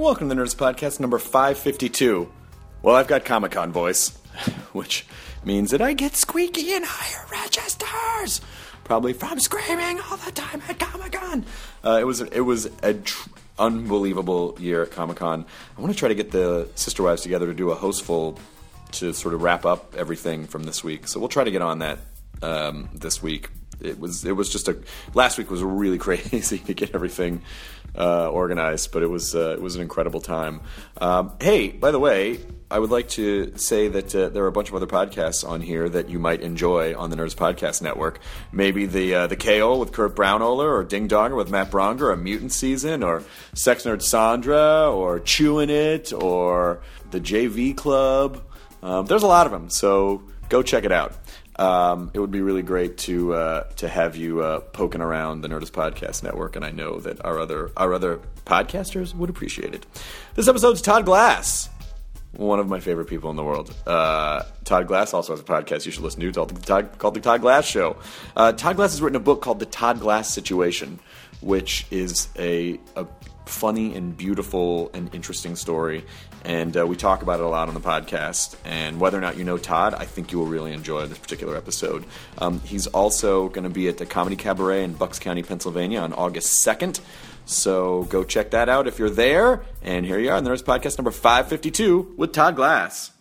Welcome to the Nerds Podcast number 552. Well, I've got Comic-Con voice, which means that I get squeaky in higher registers, probably from screaming all the time at Comic-Con. It was an unbelievable year at Comic-Con. I want to try to get the Sister Wives together to do a hostful to sort of wrap up everything from this week. So we'll try to get on that this week. It was just last week was really crazy to get everything organized, but it was an incredible time. Hey, by the way, I would like to say that there are a bunch of other podcasts on here that you might enjoy on the Nerds Podcast Network. Maybe the KO with Kurt Brownohler, or Ding Donger with Matt Bronger, or Mutant Season, or Sex Nerd Sandra, or Chewing It, or the JV Club. There's a lot of them, so go check it out. It would be really great to have you poking around the Nerdist Podcast Network, and I know that our other podcasters would appreciate it. This episode's Todd Glass, one of my favorite people in the world. Todd Glass also has a podcast you should listen to called The Todd Glass Show. Todd Glass has written a book called The Todd Glass Situation, which is a funny and beautiful and interesting story. And we talk about it a lot on the podcast. And whether or not you know Todd, I think you will really enjoy this particular episode. He's also going to be at the Comedy Cabaret in Bucks County, Pennsylvania on August 2nd. So go check that out if you're there. And here you are on the Nerds Podcast number 552 with Todd Glass.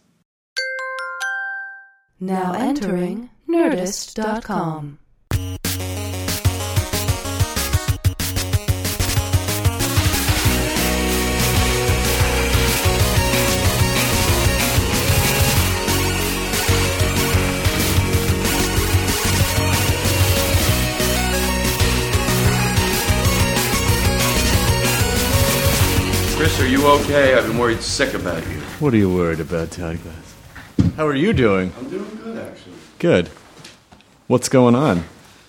Now entering Nerdist.com. Chris, are you okay? I've been worried sick about you. What are you worried about, Todd Glass? How are you doing? I'm doing good, actually. Good. What's going on?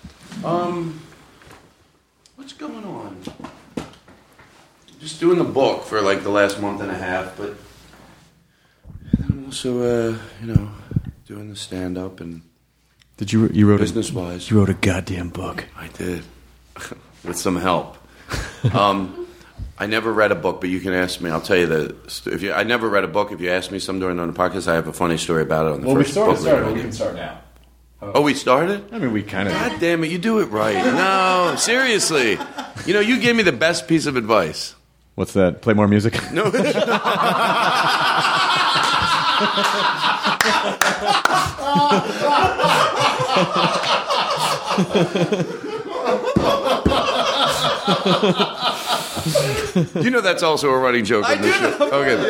What's going on? Just doing the book for like the last month and a half, but I'm also, doing the stand-up and You wrote business-wise. You wrote a goddamn book. I did, with some help. I never read a book, but you can ask me. I'll tell you I never read a book. If you ask me some during the podcast, I have a funny story about it on the first book. We can start now. Oh, we started? I mean, we kind of... God damn it, you do it right. No, seriously. You gave me the best piece of advice. What's that? Play more music? No. That's also a running joke on this show.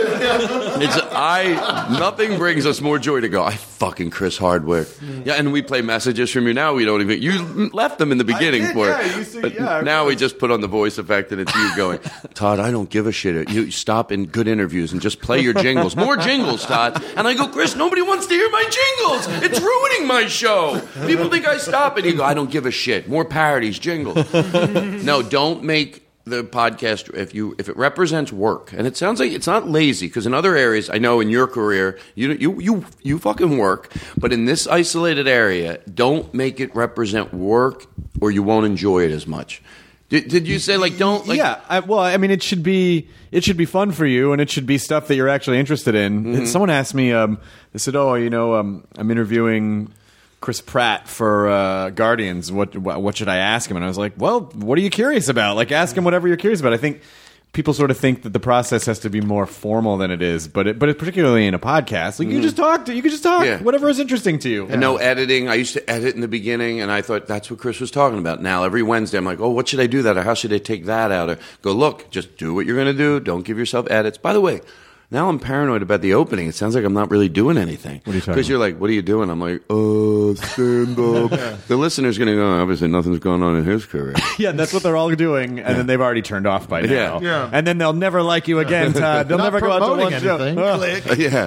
Okay. Nothing brings us more joy to go, I fucking Chris Hardwick. Yeah, and we play messages from you now. We don't even... You left them in the beginning for it. Now we just put on the voice effect and it's you going, Todd, I don't give a shit. You stop in good interviews and just play your jingles. More jingles, Todd. And I go, Chris, nobody wants to hear my jingles. It's ruining my show. People think I stop and you go, I don't give a shit. More parodies, jingles. No, don't make the podcast, if it represents work, and it sounds like it's not lazy, because in other areas, I know in your career, you fucking work, but in this isolated area, don't make it represent work, or you won't enjoy it as much. Did you say don't? Yeah. It should be fun for you, and it should be stuff that you're actually interested in. Mm-hmm. Someone asked me, they said, I'm interviewing Chris Pratt for Guardians. What should I ask him? And I was like, well, what are you curious about? Like, ask him whatever you're curious about. I think people sort of think that the process has to be more formal than it is, but it particularly in a podcast, like you can just talk whatever is interesting to you. And no editing. I used to edit in the beginning, and I thought that's what Chris was talking about. Now every Wednesday, I'm like, oh, what should I do that, or how should I take that out? Or go, look, just do what you're going to do. Don't give yourself edits. By the way, now I'm paranoid about the opening. It sounds like I'm not really doing anything. What are you talking about? Because you're like, what are you doing? I'm like, stand up. The listener's going to go, obviously nothing's going on in his career. Yeah, that's what they're all doing, and then they've already turned off by now. Yeah. And then they'll never like you again, Todd. They'll never go out to one show. Click. Yeah.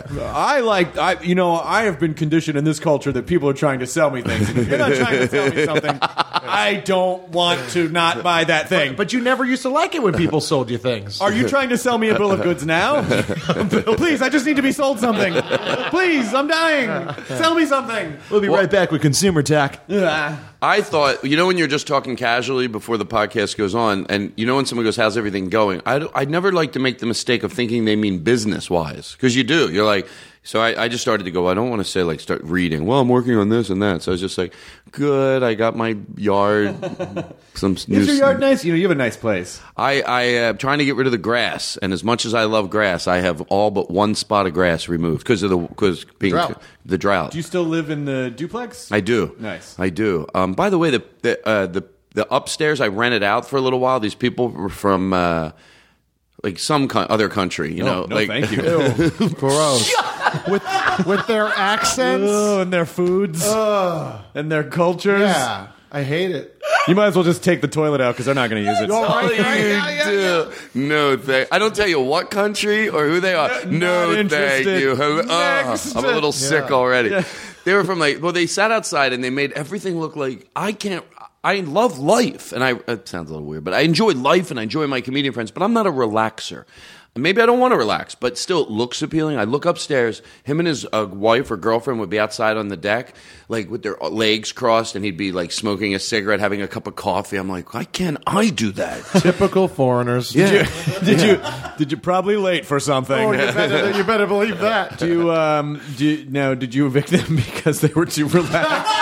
I have been conditioned in this culture that people are trying to sell me things. And if you're not trying to sell me something, I don't want to not buy that thing. But you never used to like it when people sold you things. Are you trying to sell me a bill of goods now? Please, I just need to be sold something. Please, I'm dying. Sell me something. We'll be right back with Consumer Tech. I thought, when you're just talking casually before the podcast goes on, and when someone goes, how's everything going? I'd never like to make the mistake of thinking they mean business-wise, because you do. You're like, so I just started to go, I don't want to say, like, start reading. Well, I'm working on this and that. So I was just like, good, I got my yard. Is your yard nice? You have a nice place. I am trying to get rid of the grass, and as much as I love grass, I have all but one spot of grass removed because the drought. Do you still live in the duplex? I do. Nice. I do. By the way, the upstairs I rented out for a little while. These people were from like some other country, No, like, thank you. Gross. with their accents. Oh, and their foods. And their cultures. Yeah, I hate it. You might as well just take the toilet out because they're not going to use it. Do. No, thank. I don't tell you what country or who they are. No, thank interested. you. Next. I'm a little sick already. Yeah. They were from they sat outside and they made everything look like I love life, and it sounds a little weird, but I enjoy life and I enjoy my comedian friends, but I'm not a relaxer. Maybe I don't want to relax, but still it looks appealing. I look upstairs. Him and his wife or girlfriend would be outside on the deck, like with their legs crossed, and he'd be like smoking a cigarette, having a cup of coffee. I'm like, why can't I do that? Typical foreigners. Yeah. Did you probably late for something? Oh, you better believe that. Did you evict them because they were too relaxed?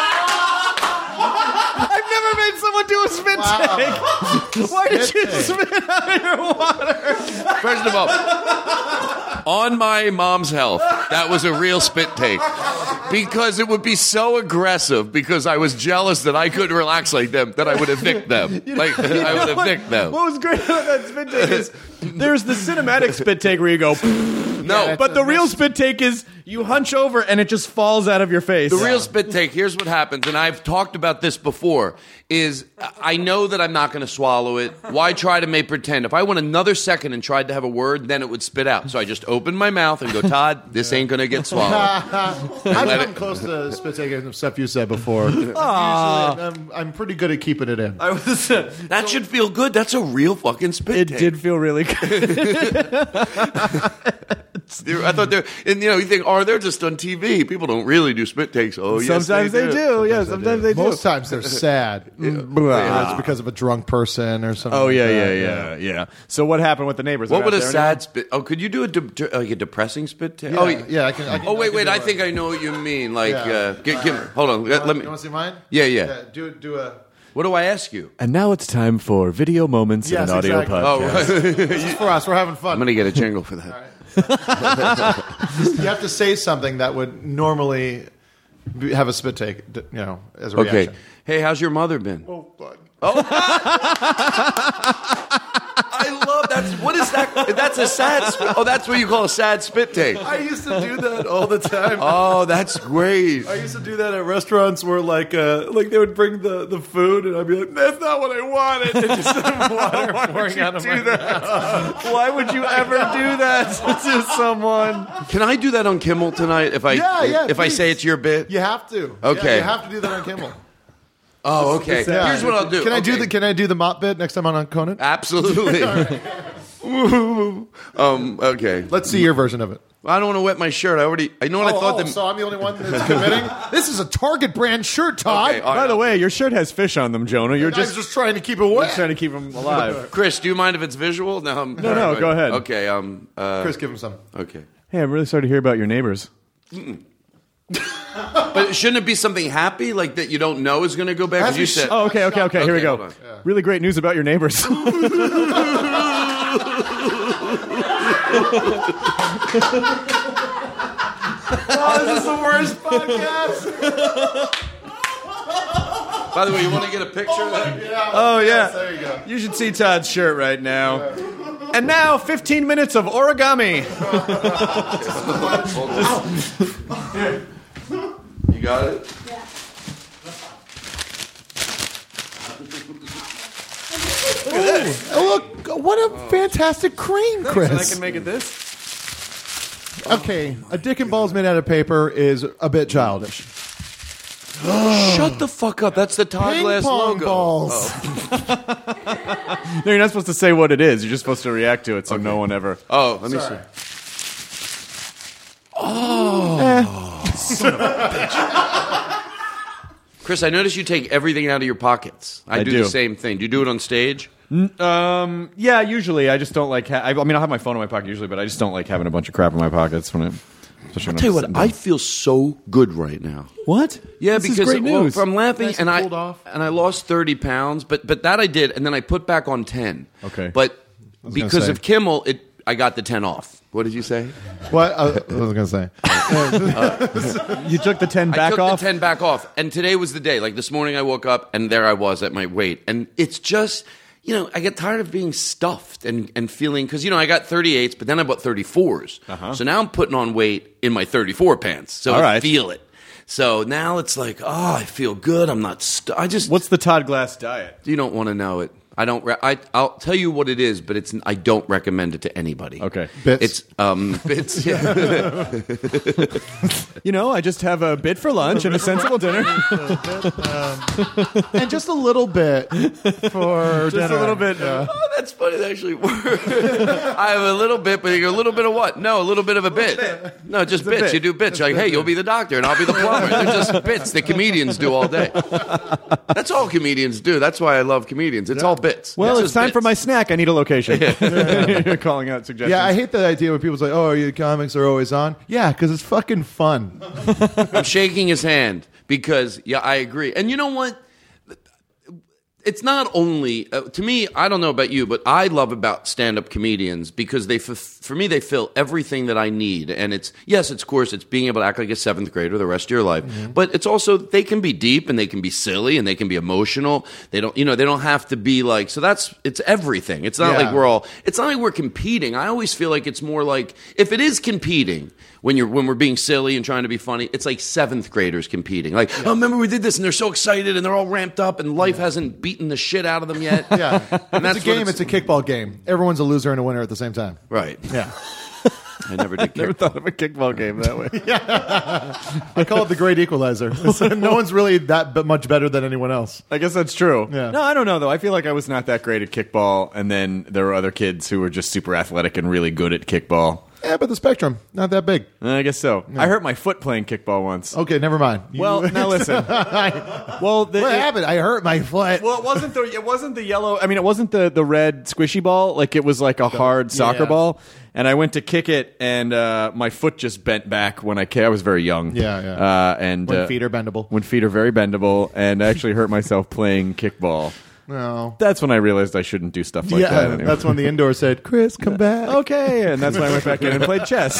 I've never made someone do a spit take. Why did you spit out of your water? First of all, on my mom's health, that was a real spit take. Because it would be so aggressive because I was jealous that I couldn't relax like them that I would evict them. I would evict them. What was great about that spit take is there's the cinematic spit take where you go, no. But the real spit take is you hunch over and it just falls out of your face. The real spit take, here's what happens, and I've talked about this before, is I know that I'm not going to swallow it. Why try to make pretend? If I went another second and tried to have a word, then it would spit out. So I just open my mouth and go, Todd, this ain't going to get swallowed. I've come close to spit taking stuff you said before. Usually, I'm pretty good at keeping it in. That should feel good. That's a real fucking spit take. It did feel really good. I thought you think, they're just on TV. People don't really do spit takes. Oh, yes, sometimes they do. Yeah, sometimes they do. Most times they're sad. It's because of a drunk person or something. Oh, like yeah. So what happened with the neighbors? What would a sad spit? Oh, could you do a depressing spit take? Yeah, I can. Oh, wait. I think I know what you mean. Like, hold on. Let me. You want to see mine? Yeah. Do a. What do I ask you? And now it's time for video moments in an audio exactly. Oh, podcast. right. This is for us. We're having fun. I'm going to get a jingle for that. You have to say something that would normally have a spit take, as a reaction. Okay. Hey, how's your mother been? Oh, bud. I love that. What is that? That's a sad spit. Oh, that's what you call a sad spit take. I used to do that all the time. Oh, that's great. I used to do that at restaurants where, like they would bring the food, and I'd be like, "That's not what I wanted." And just water pouring out of my mouth. Why would you ever do that to someone? Can I do that on Kimmel tonight? If I say it's your bit, You have to. Okay. Yeah, you have to do that on Kimmel. Oh, okay. Yeah. Here's what I'll do. Can I do the mop bit next time on Conan? Absolutely. Okay. Let's see your version of it. I don't want to wet my shirt. I know what I thought. So I'm the only one that's committing. This is a Target brand shirt, Todd. Okay, all right. By the way, your shirt has fish on them, Jonah. You're I was just trying to keep it wet. trying to keep them alive. Chris, do you mind if it's visual? No, No, go ahead. Okay. Chris, give him some. Okay. Hey, I'm really sorry to hear about your neighbors. But shouldn't it be something happy, like that you don't know is going to go bad? Because you said, Oh, okay. Here we go. hold on. Really great news about your neighbors. This is the worst podcast. By the way, you want to get a picture of that? Oh, yeah. There you go. You should see Todd's shirt right now. And now, 15 minutes of origami. You got it? Oh, look, what a fantastic crane, Chris. And I can make it this. Okay, a dick and balls made out of paper is a bit childish. Shut the fuck up. That's the Todd Ping Glass pong logo. balls. No, you're not supposed to say what it is. You're just supposed to react to it so no one ever... Oh, let me see. Chris, I notice you take everything out of your pockets. I do the same thing. Do you do it on stage? Yeah, usually. I just don't like. I mean, I'll have my phone in my pocket usually, but I just don't like having a bunch of crap in my pockets when it. I'll tell you what, I feel so good right now. What? Yeah, this because is great news. I'm laughing Nice and and cooled off. I lost 30 pounds, but that I did, and then I put back on 10. Okay. But because say. of Kimmel, I got the 10 off. What did you say? What I was going to say. You took the 10 back I took off? the 10 back off, and today was the day. Like this morning, I woke up, and there I was at my weight, and it's just. I get tired of being stuffed and feeling, because, I got 38s, but then I bought 34s. So now I'm putting on weight in my 34 pants. So I feel it. So now it's like, I feel good. I'm not What's the Todd Glass diet? You don't want to know it. I don't. I'll tell you what it is, but I don't recommend it to anybody. Okay. Bits. It's bits. Yeah. I just have a bit for lunch and a sensible dinner. And just a little bit for Just dinner. a little bit. Oh, that's funny. That actually works. I have a little bit, but you go, a little bit of what? No, a little bit of a bit. No, just bits. bit. You do bits. You're like, hey, you'll be the doctor, and I'll be the plumber. They're just bits that comedians do all day. That's all comedians do. That's why I love comedians. It's all bits. Well, it's just time bits. for my snack. I need a location. You're calling out suggestions. Yeah, I hate the idea when people say, "Oh, your comics are always on." Yeah, because it's fucking fun. I'm shaking his hand because, I agree. And you know what? It's not only, to me, I don't know about you, but I love about stand-up comedians because for me, they fill everything that I need. And it's being able to act like a seventh grader the rest of your life. Mm-hmm. But it's also, they can be deep and they can be silly and they can be emotional. They don't have to be like, it's everything. It's not it's not like we're competing. I always feel like it's more like, if it is competing, when we're being silly and trying to be funny, it's like seventh graders competing. Like, oh, remember we did this, and they're so excited, and they're all ramped up, and life hasn't beaten the shit out of them yet. Yeah, and that's it's a game. It's a kickball game. Everyone's a loser and a winner at the same time. Right. Yeah. I never did. Never thought of a kickball game that way. I call it the great equalizer. So no one's really that much better than anyone else. I guess that's true. Yeah. No, I don't know, though. I feel like I was not that great at kickball, and then there were other kids who were just super athletic and really good at kickball. Yeah, but the spectrum, not that big. I guess so. I hurt my foot playing kickball once. Okay, never mind. Well, now listen. What happened? I hurt my foot. Well, it wasn't the yellow. I mean, it wasn't the red squishy ball. Like, it was like a hard soccer ball. And I went to kick it, and my foot just bent back when I kicked. I was very young. Yeah. And When feet are bendable. When feet are very bendable, and I actually hurt myself playing kickball. No. That's when I realized I shouldn't do stuff like that anymore. That's when the indoor said, "Chris, come back." Okay, and that's when I went back in and played chess.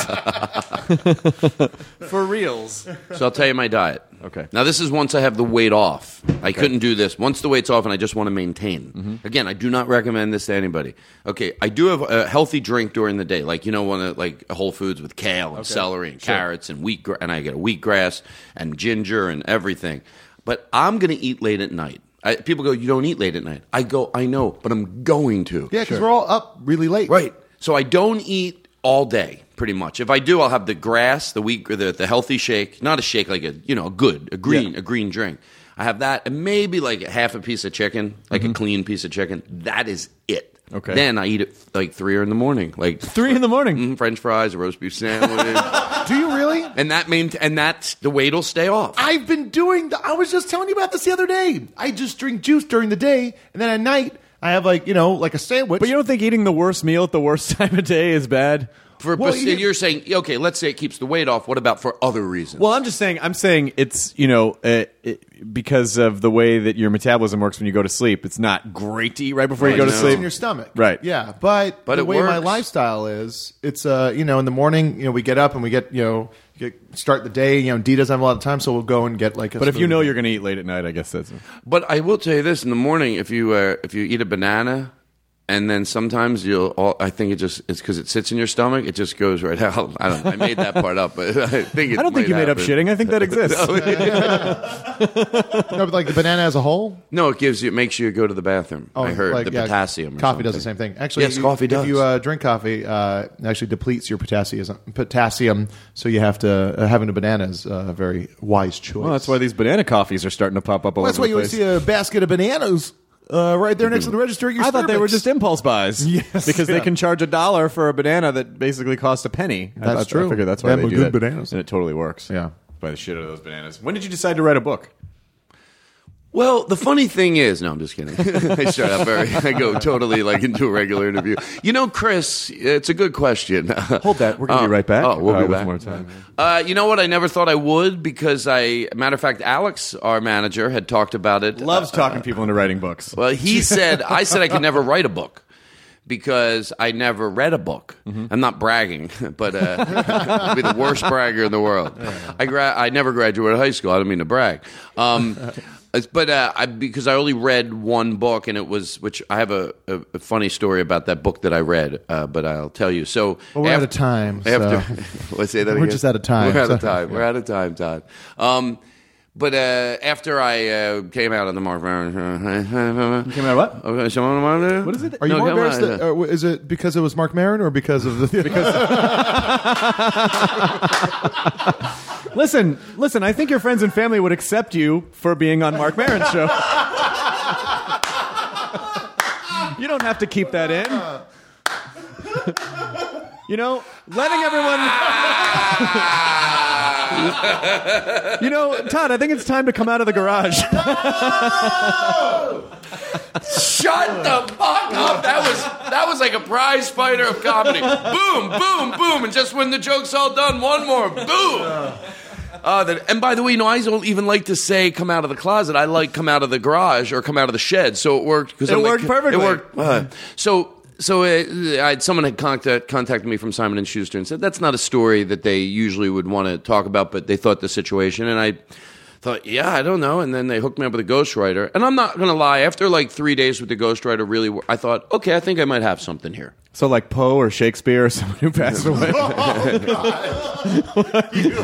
For reals. So I'll tell you my diet. Okay. Now, this is once I have the weight off. I couldn't do this. Once the weight's off and I just want to maintain. Mm-hmm. Again, I do not recommend this to anybody. Okay, I do have a healthy drink during the day. Like, like Whole Foods with kale and celery and carrots and wheatgrass. And I get a wheatgrass and ginger and everything. But I'm going to eat late at night. People go, you don't eat late at night. I go, I know, but I'm going to. Yeah, because we're all up really late. Right. So I don't eat all day, pretty much. If I do, I'll have the grass, the wheat, the healthy shake. Not a shake, like a green drink. I have that, and maybe like half a piece of chicken, like a clean piece of chicken. That is it. Okay. Then I eat it like 3 in the morning, like 3 in the morning. French fries, a roast beef sandwich. Do you really? And that's the weight will stay off. I've been doing. I was just telling you about this the other day. I just drink juice during the day, and then at night I have like a sandwich. But you don't think eating the worst meal at the worst time of day is bad? You're saying, okay, let's say it keeps the weight off. What about for other reasons? Well, I'm saying it's, because of the way that your metabolism works when you go to sleep, it's not great to eat right before you go to It's sleep. in your stomach. Right. Yeah, but the it way my works. lifestyle is, it's in the morning, we get up and we get start the day. Dee doesn't have a lot of time, so we'll go and get like. But if you know you're going to eat late at night, I guess that's. But I will tell you this: in the morning, if you eat a banana, and then sometimes I think it's because it sits in your stomach, it just goes right out. I don't know. I made that part up, but I don't think you made up shitting. I think that exists. No, but like the banana as a whole. No, it makes you go to the bathroom. I heard like, the potassium. Or coffee something. does the same thing. Actually, Yes, coffee does. If you drink coffee, it actually depletes your potassium. So you have to having a banana is a very wise choice. Well, that's why these banana coffees are starting to pop up all That's over why the you always place. see a basket of bananas right there next to the register at your I thought they were Starbucks. just impulse buys. Yes, because they yeah. can charge $1 for a banana that basically costs a penny. That's true. I figured that's why Them they are do good that. bananas. And it totally works. Yeah. Buy the shit out of those bananas. When did you decide to write a book? Well, the funny thing is, no, I'm just kidding. I start out I go totally like into a regular interview. You know, Chris, it's a good question. Hold that. We're going to be right back. Oh, we'll be back. More time. You know what? I never thought I would because matter of fact, Alex, our manager, had talked about it. Loves talking people into writing books. Well, I said I could never write a book. Because I never read a book. Mm-hmm. I'm not bragging, but I'd be the worst bragger in the world. I never graduated high school. I don't mean to brag. But because I only read one book, and it was, which I have a funny story about that book that I read, but I'll tell you. So we're out of time. Let's say that again. We're just out of time. We're out of time. We're out of time, Todd. But after I came out of the Mark Maron, you came out of what? What is it? Are you more embarrassed? Is it because it was Mark Maron or because of the? Listen. I think your friends and family would accept you for being on Mark Maron's show. You don't have to keep that in. You know, letting everyone. You know, Todd, I think it's time to come out of the garage. Shut the fuck up! That was like a prize fighter of comedy. Boom, boom, boom, and just when the joke's all done, one more boom. And by the way, I don't even like to say "come out of the closet." I like "come out of the garage" or "come out of the shed." So it worked because it worked perfectly. It worked. Someone had contacted me from Simon & Schuster and said that's not a story that they usually would want to talk about, but they thought the situation, and I thought, yeah, I don't know, and then they hooked me up with a ghostwriter, and I'm not going to lie, after like 3 days with the ghostwriter, really, I thought, okay, I think I might have something here. So like Poe or Shakespeare or someone who passed away. Oh, God. You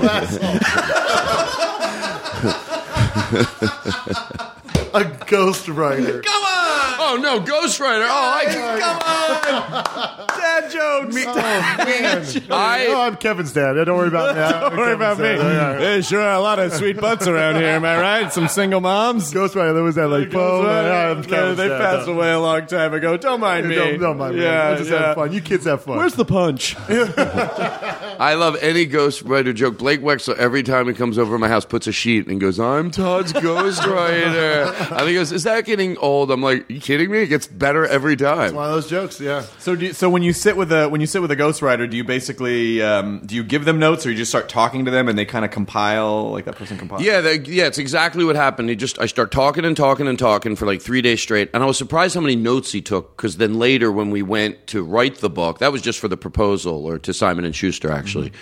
asshole. A ghostwriter. Come on! Oh, no, ghostwriter. Oh, come on! Dad jokes! I'm Kevin's dad. Don't worry about me. Don't worry about me. There's sure a lot of sweet butts around here, am I right? Some single moms? Ghostwriter, there was that like Poe. They passed away a long time ago. Don't mind me. Don't mind me. Yeah, we'll just have fun. You kids have fun. Where's the punch? I love any ghostwriter joke. Blake Wexler, every time he comes over to my house, puts a sheet and goes, I'm Todd's ghostwriter. And he goes, is that getting old? I'm like, are you kidding me? It gets better every time. It's one of those jokes, yeah. So when you sit with a ghostwriter, do you basically do you give them notes, or you just start talking to them and they kind of compile, like that person compiles? Yeah, it's exactly what happened. I start talking and talking and talking for like 3 days straight, and I was surprised how many notes he took, because then later when we went to write the book, that was just for the proposal, or to Simon & Schuster actually,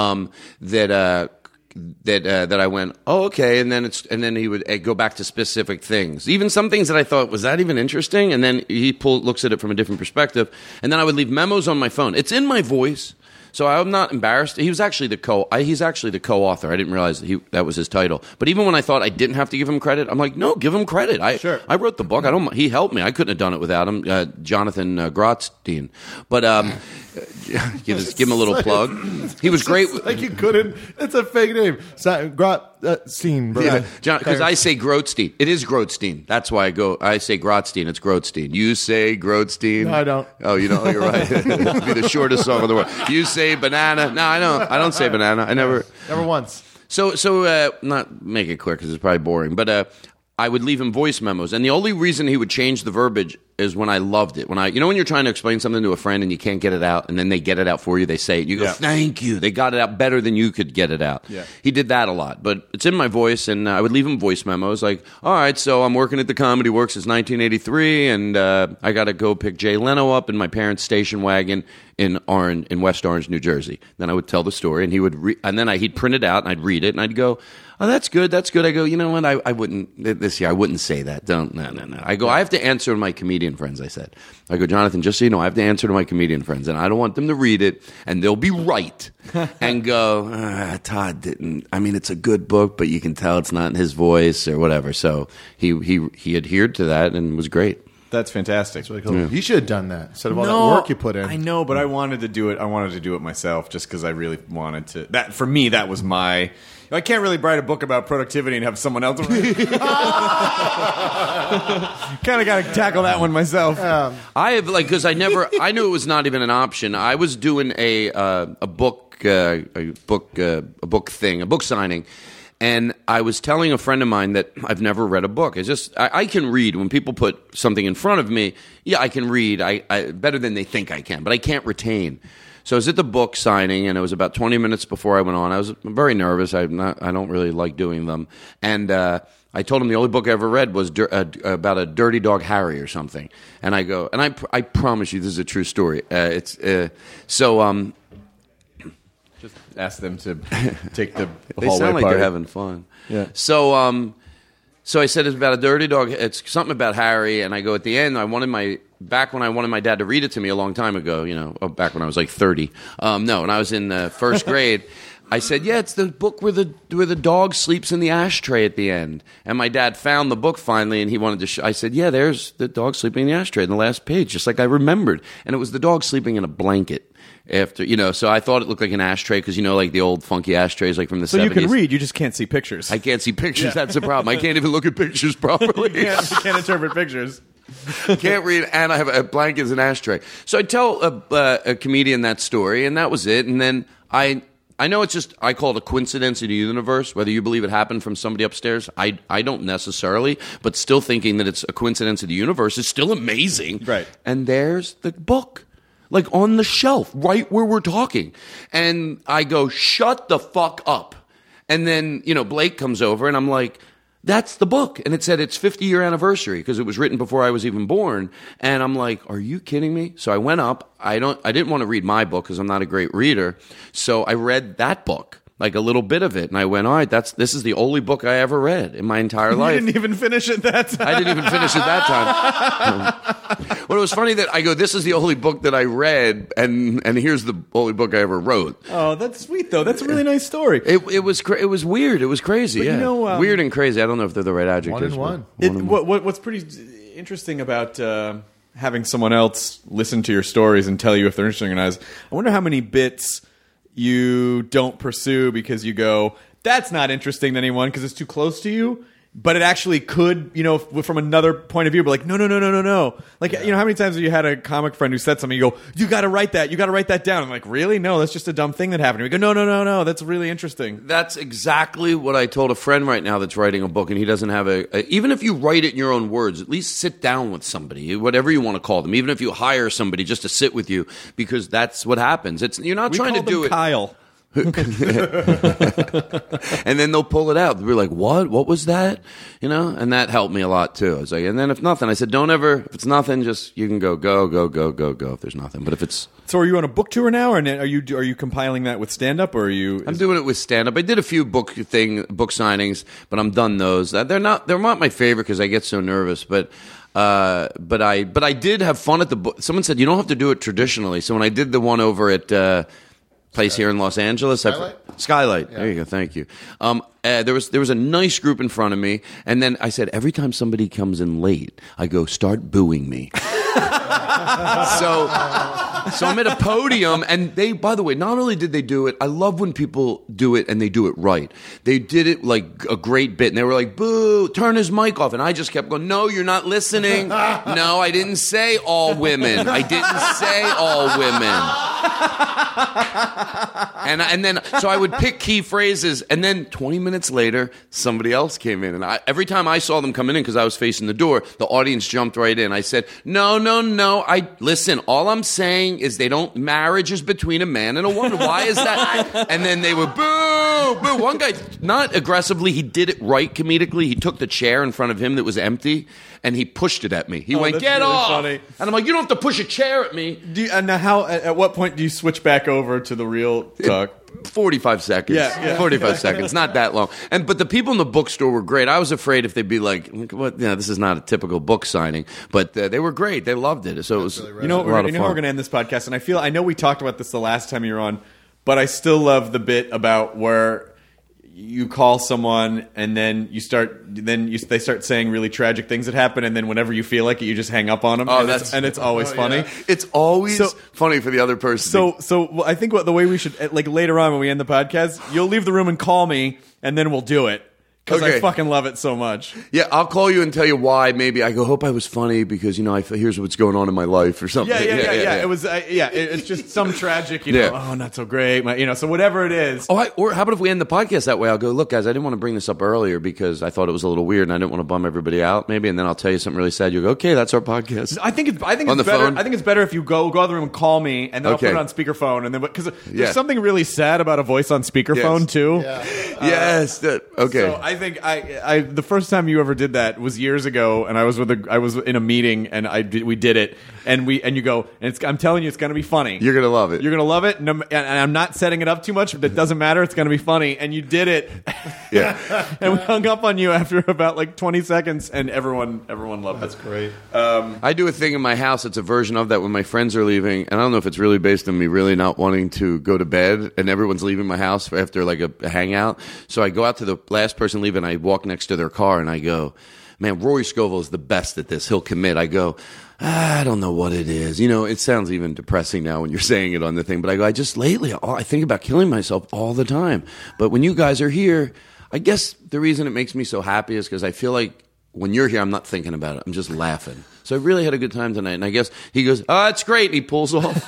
that I went, oh, okay, and then he would go back to specific things, even some things that I thought, was that even interesting? And then he looks at it from a different perspective, and then I would leave memos on my phone. It's in my voice, so I'm not embarrassed. He's actually the co-author. I didn't realize that was his title. But even when I thought I didn't have to give him credit, I'm like, no, give him credit. I wrote the book. He helped me. I couldn't have done it without him. Jonathan Grotstein. But give him a little plug. He was great. Like you couldn't. It's a fake name. Grotstein. Because I say Grotstein. It is Grotstein. That's why I say Grotstein. It's Grotstein. You say Grotstein. No, I don't. Oh, you don't? You're right. It'd be the shortest song in the world. You say banana. No, I don't. I don't say banana. I never. Never once. So not make it clear because it's probably boring, but I would leave him voice memos, and the only reason he would change the verbiage is when I loved it. When you're trying to explain something to a friend and you can't get it out, and then they get it out for you, they say it, you go, thank you. They got it out better than you could get it out. Yeah. He did that a lot, but it's in my voice, and I would leave him voice memos like, all right, so I'm working at the Comedy Works since 1983, and I got to go pick Jay Leno up in my parents' station wagon in West Orange, New Jersey. Then I would tell the story, and he'd print it out, and I'd read it, and I'd go, oh, that's good. I go, you know what? I wouldn't this year. I wouldn't say that. No. I go, I have to answer to my comedian friends. I said, I go, Jonathan, just so you know, I have to answer to my comedian friends, and I don't want them to read it, and they'll be right, and go, Todd didn't. I mean, it's a good book, but you can tell it's not in his voice or whatever. So he adhered to that and was great. That's fantastic. That's really cool. Yeah. You should have done that instead of all that work you put in. I know, but I wanted to do it. I wanted to do it myself just because I really wanted to. That for me, that was my. I can't really write a book about productivity and have someone else write it. Kind of got to tackle that one myself. I have because I knew it was not even an option. I was doing a book signing. And I was telling a friend of mine that I've never read a book. It's just I can read. When people put something in front of me, yeah, I can read. I better than they think I can, but I can't retain. So I was at the book signing, and it was about 20 minutes before I went on. I was very nervous. I don't really like doing them. And I told him the only book I ever read was about a dirty dog Harry or something. And I go, and I promise you this is a true story. Just ask them to take the They hallway sound like part. they're having fun. Yeah. So I said it's about a dirty dog. It's something about Harry, and I go at the end. Back when I wanted my dad to read it to me a long time ago. Back when I was like 30. When I was in first grade. I said, yeah, it's the book where the dog sleeps in the ashtray at the end. And my dad found the book finally, and he wanted to I said, yeah, there's the dog sleeping in the ashtray in the last page, just like I remembered. And it was the dog sleeping in a blanket. So I thought it looked like an ashtray because, like the old funky ashtrays like from the 70s. So you can read, you just can't see pictures. I can't see pictures. That's the problem. I can't even look at pictures properly. you can't interpret pictures. Can't read, and I have a blanket as an ashtray. So I tell a comedian that story, and that was it. And then I know it's just, I call it a coincidence in the universe, whether you believe it happened from somebody upstairs. I don't necessarily, but still thinking that it's a coincidence in the universe is still amazing. Right. And there's the book, like on the shelf, right where we're talking. And I go, shut the fuck up. And then, Blake comes over, and I'm like, that's the book. And it said it's 50-year anniversary because it was written before I was even born. And I'm like, are you kidding me? So I went up. I didn't want to read my book because I'm not a great reader. So I read that book, like a little bit of it. And I went, all right, this is the only book I ever read in my entire life. You didn't even finish it that time. I didn't even finish it that time. Well, it was funny that I go, this is the only book that I read, and here's the only book I ever wrote. Oh, that's sweet, though. That's a really nice story. It was weird. It was crazy, yeah. Weird and crazy. I don't know if they're the right adjectives. One and one. What's pretty interesting about having someone else listen to your stories and tell you if they're interesting or not is I wonder how many bits you don't pursue because you go, that's not interesting to anyone because it's too close to you. But it actually could, from another point of view, be like, no. Like, how many times have you had a comic friend who said something, you go, you got to write that down. I'm like, really? No, that's just a dumb thing that happened. We go, no, that's really interesting. That's exactly what I told a friend right now that's writing a book, and he doesn't have even if you write it in your own words, at least sit down with somebody, whatever you want to call them, even if you hire somebody just to sit with you, because that's what happens. You're not trying to do it. Kyle. And then they'll pull it out. They'll be like, what was that? And that helped me a lot too. I was like, and then if nothing, I said, if it's nothing, just, you can go if there's nothing. But if it's... So are you on a book tour now, or are you compiling that with stand-up, or are you... I'm doing it with stand-up. I did a few book signings, but I'm done those. They're not my favorite because I get so nervous, but I did have fun at the book. Someone said, you don't have to do it traditionally. So when I did the one over at... place here in Los Angeles. Skylight. Yeah. There you go. Thank you. There was a nice group in front of me, and then I said, every time somebody comes in late, I go, start booing me. So I'm at a podium, and they, by the way, not only did they do it, I love when people do it and they do it right. They did it like a great bit, and they were like, boo, turn his mic off. And I just kept going, no, you're not listening. No, I didn't say all women. I didn't say all women. And then, so I would pick key phrases, and then 20 minutes later, somebody else came in. And every time I saw them coming in, because I was facing the door, the audience jumped right in. I said, no. Listen, all I'm saying is marriage is between a man and a woman. Why is that? And then they were, boo, boo. One guy, not aggressively, he did it right comedically. He took the chair in front of him that was empty, and he pushed it at me. He went, get really off. Funny. And I'm like, you don't have to push a chair at me. Now, at what point do you switch back over to the real talk? 45 seconds. Yeah. 45 seconds. Not that long. But the people in the bookstore were great. I was afraid if they'd be like, "What? This is not a typical book signing." But they were great. They loved it. So it was really right. We're going to end this podcast, and I know we talked about this the last time you were on, but I still love the bit about where you call someone and then they start saying really tragic things that happen, and then whenever you feel like it, you just hang up on them. It's always funny. Yeah. It's always funny for the other person. So I think the way we should, like later on when we end the podcast, you'll leave the room and call me, and then we'll do it. because I Okay. fucking love it so much. Yeah, I'll call you and tell you why. Maybe I go, hope I was funny because, here's what's going on in my life or something. Yeah. It was, it's just some tragic, Yeah. not so great, so whatever it is. Or how about if we end the podcast that way? I'll go, look, guys, I didn't want to bring this up earlier because I thought it was a little weird and I didn't want to bum everybody out, maybe. And then I'll tell you something really sad. You'll go, okay, that's our podcast. I think it's On the better. phone? I think it's better if you go out of the room and call me, and then I'll put Okay. it on speakerphone, and then because Yeah. there's something really sad about a voice on speakerphone Yes. too. Yes. Okay. So I think I the first time you ever did that was years ago, and I was in a meeting, and we did it, and you go, and I'm telling you, it's gonna be funny. You're going to love it. You're gonna love it, and I'm not setting it up too much, but it doesn't matter. It's gonna be funny, and you did it. Yeah. And we hung up on you after about like 20 seconds, and everyone loved it. That's great. I do a thing in my house. It's a version of that when my friends are leaving, and I don't know if it's really based on me really not wanting to go to bed, and everyone's leaving my house after like a hangout. So I go out to the last person leaving, I walk next to their car, and I go, man, Rory Scovel is the best at this. He'll commit. I go, I don't know what it is. It sounds even depressing now when you're saying it on the thing, but I go, I think about killing myself all the time. But when you guys are here, I guess the reason it makes me so happy is because I feel like when you're here, I'm not thinking about it. I'm just laughing. So I really had a good time tonight. And I guess he goes, oh, that's great. And he pulls off.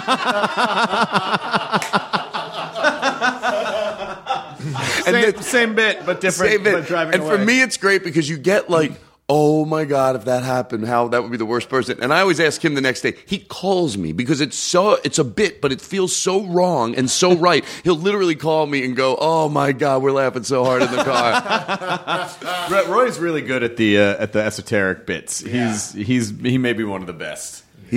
Same bit, but different. Same bit. But driving And away. for me, it's great because you get like, oh my God, if that happened, how that would be the worst person. And I always ask him the next day. He calls me because it's a bit, but it feels so wrong and so right. He'll literally call me and go, oh my God, we're laughing so hard in the car. Roy's really good at the esoteric bits. He may be one of the best.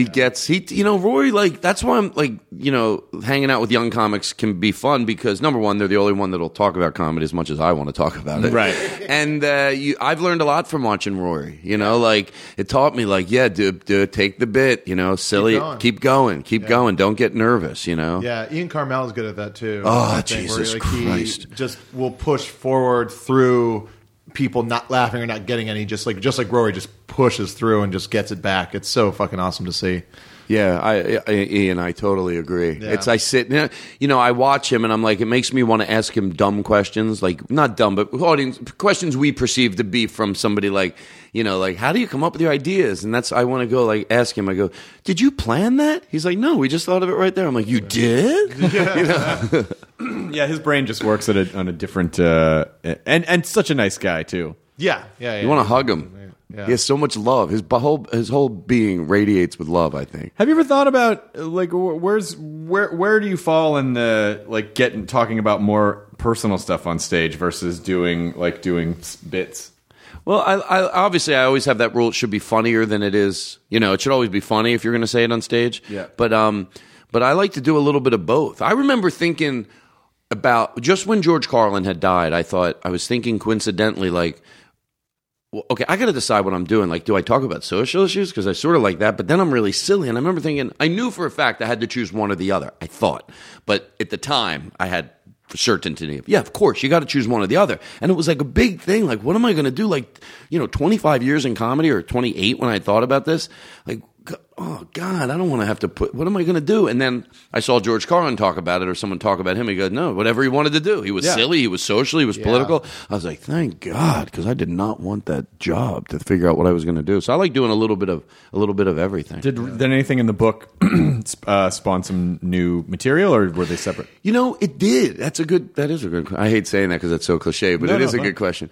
Rory, like, that's why I'm like, hanging out with young comics can be fun because number one, they're the only one that'll talk about comedy as much as I want to talk about it. Right. And I've learned a lot from watching Rory, like it taught me like, yeah, dude, take the bit, silly, keep going. Don't get nervous, Yeah, Ian Carmel is good at that too. Oh, I think, where, Jesus Christ. He just will push forward through people not laughing or not getting any, just like Rory just pushes through and just gets it back. It's so fucking awesome to see. Yeah, Ian, I totally agree. Yeah. I sit, I watch him and I'm like, it makes me want to ask him dumb questions, like not dumb, but questions we perceive to be from somebody like, like how do you come up with your ideas? And I want to go like ask him. I go, did you plan that? He's like, no, we just thought of it right there. I'm like, you did? Yeah, his brain just works on a different and such a nice guy too. Yeah. You want to hug him. Yeah. He has so much love. His whole being radiates with love, I think. Have you ever thought about like where do you fall in the like talking about more personal stuff on stage versus doing bits? Well, I obviously I always have that rule. It should be funnier than it is. It should always be funny if you're going to say it on stage. Yeah. But I like to do a little bit of both. I remember thinking about just when George Carlin had died. I was thinking coincidentally like, well, okay, I got to decide what I'm doing. Like, do I talk about social issues? Because I sort of like that, but then I'm really silly. And I remember thinking, I knew for a fact I had to choose one or the other. I thought, but at the time I had for certainty. Yeah, of course, you got to choose one or the other. And it was like a big thing. Like, what am I going to do? Like, 25 years in comedy or 28 when I thought about this. Like, oh, God, I don't want to have to what am I going to do? And then I saw George Carlin talk about it or someone talk about him. He goes, no, whatever he wanted to do. He was silly. He was social. He was political. I was like, thank God, because I did not want that job to figure out what I was going to do. So I like doing a little bit of everything. Did anything in the book spawn some new material, or were they separate? It did. That is a good. I hate saying that because it's so cliche, but it is a good question.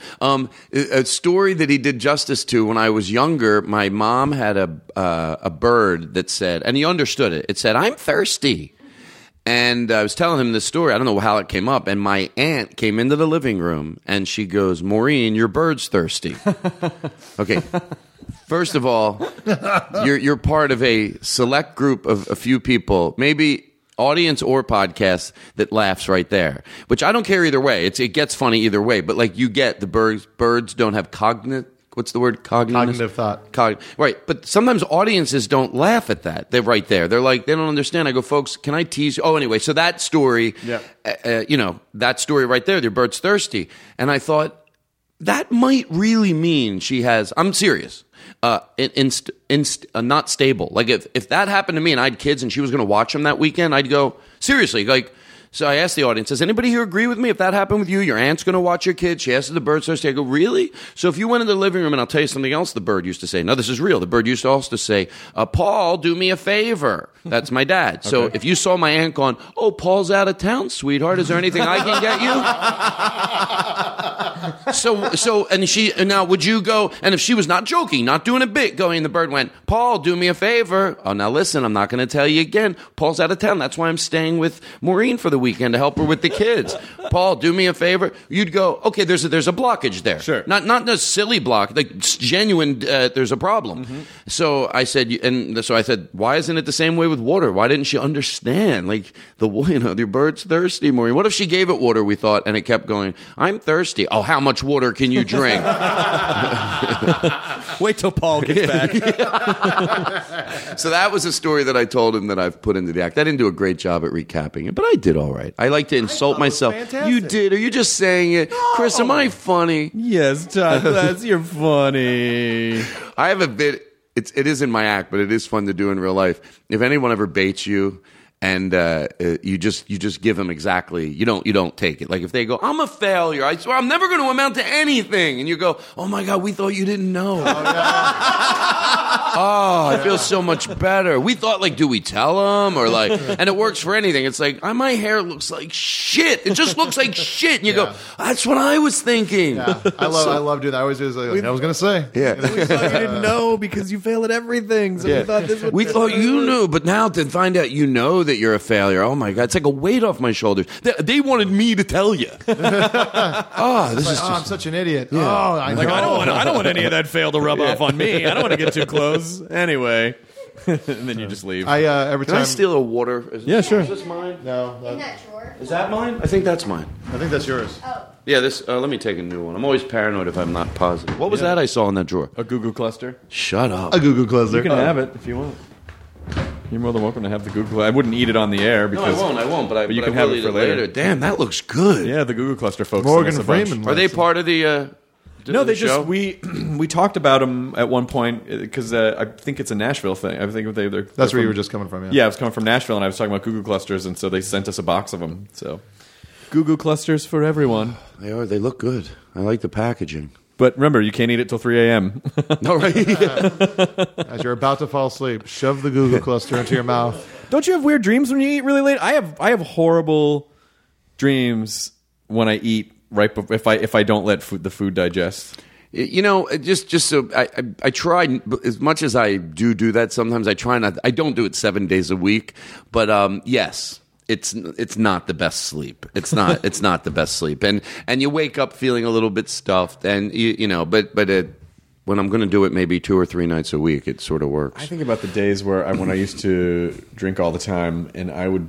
A story that he did justice to when I was younger. My mom had a bird that said, and he understood it. It said, "I'm thirsty." And I was telling him this story. I don't know how it came up. And my aunt came into the living room and she goes, "Maureen, your bird's thirsty." Okay. First of all, you're part of a select group of a few people, maybe audience or podcast, that laughs right there. Which I don't care either way. It gets funny either way. But like you get the birds don't have what's the word? Cognitive thought. Right. But sometimes audiences don't laugh at that. They're right there. They're like, they don't understand. I go, folks, can I tease you? Oh, anyway, so that story, that story right there, your bird's thirsty. And I thought, that might really mean she has, I'm serious, not stable. Like if that happened to me and I had kids and she was going to watch them that weekend, I'd go, seriously, like, So I asked the audience, does anybody here agree with me? If that happened with you, your aunt's going to watch your kid. She asks if the bird's thirsty. I go, really? So if you went into the living room, and I'll tell you something else the bird used to say. No, this is real. The bird used to also say, Paul, do me a favor. That's my dad. So if you saw my aunt going, oh, Paul's out of town, sweetheart. Is there anything I can get you? And now would you go, and if she was not joking, not doing a bit, going, the bird went, Paul, do me a favor. Oh, now listen, I'm not going to tell you again. Paul's out of town. That's why I'm staying with Maureen for the weekend to help her with the kids. Paul, do me a favor. You'd go, okay, there's a blockage there. Sure. Not a silly block, like genuine, there's a problem. Mm-hmm. So I said, why isn't it the same way with water? Why didn't she understand? Like, your bird's thirsty, Maureen. What if she gave it water, we thought, and it kept going, I'm thirsty. Oh, how much water can you drink? Wait till Paul gets back. So that was a story that I told him that I've put into the act. I didn't do a great job at recapping it, but I did all right. I like to insult myself. fantastic. You did. Are you just saying it? No. Chris, am I funny? Yes, Todd, you're funny. I have a bit. It is in my act, but it is fun to do in real life. If anyone ever baits you, and you just give them exactly, you don't take it. Like if they go, I'm a failure, I swear I'm never going to amount to anything, and you go, oh my God, we thought you didn't know. I feel so much better. We thought, like, do we tell them, or like, and it works for anything. It's like, my hair looks like shit. It just looks like shit, and you go, that's what I was thinking. Yeah. I love doing that. I always do. Like, I was going to say, yeah. We thought you didn't know because you fail at everything. So we thought this would. We thought you knew, but now to find out you know that you're a failure. Oh my God, it's like a weight off my shoulders. They wanted me to tell you. I'm such an idiot. Yeah. Oh, I know. I don't want any of that fail to rub off on me. I don't want to get too close. Anyway, and then you just leave. Every Can time I steal a water? Yeah, sure. Is this mine? No, In that drawer. Is that mine? I think that's mine. I think that's yours. Oh. Yeah, this. Let me take a new one. I'm always paranoid if I'm not positive. What was that I saw in that drawer? A Goo Goo cluster. Shut up. A Google cluster. You can have it if you want. You're more than welcome to have the Goo Goo. I wouldn't eat it on the air No, because I won't. But you but can I have will it eat for later. Damn, that looks good. Yeah, the Goo Goo cluster folks. Morgan sent us a bunch. Freeman. Are they part of the? No, they show? just we talked about them at one point because I think it's a Nashville thing. I think they're That's where you were just coming from. Yeah, I was coming from Nashville, and I was talking about Goo Goo clusters, and so they sent us a box of them. So, Goo Goo clusters for everyone. They are. They look good. I like the packaging. But remember, you can't eat it till 3 a.m. All right. As you're about to fall asleep, shove the Google cluster into your mouth. Don't you have weird dreams when you eat really late? I have horrible dreams when I eat if I don't let the food digest. Just so I try, as much as I do that sometimes, I try not. I don't do it 7 days a week, but yes. It's not the best sleep. It's not the best sleep, and you wake up feeling a little bit stuffed, and when I'm going to do it maybe 2 or 3 nights a week, it sort of works. I think about the days when I used to drink all the time, and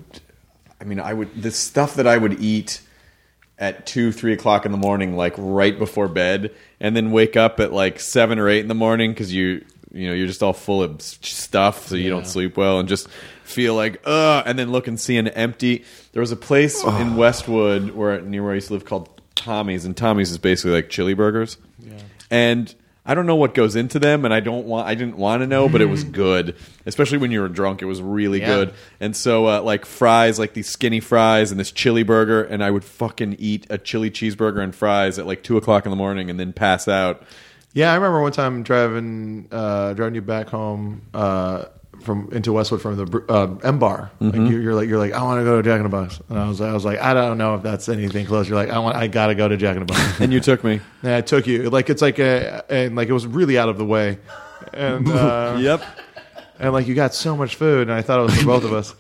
the stuff that I would eat at 2-3 o'clock in the morning, like right before bed, and then wake up at like 7 or 8 in the morning because you're just all full of stuff, so you don't sleep well, and just feel like and then look and see an empty. There was a place in Westwood near where I used to live called Tommy's, and Tommy's is basically like chili burgers. Yeah. And I don't know what goes into them, and I didn't want to know, but it was good, especially when you were drunk. It was really good. And so like fries, like these skinny fries, and this chili burger, and I would fucking eat a chili cheeseburger and fries at like 2 o'clock in the morning, and then pass out. Yeah, I remember one time driving you back home into Westwood from the M Bar. Mm-hmm. Like you're like I want to go to Jack in the Box, and I was like I don't know if that's anything close. You're like I gotta go to Jack in the Box, and you took me. Yeah, I took you. Like it's like and like it was really out of the way, and yep, and like you got so much food, and I thought it was for both of us.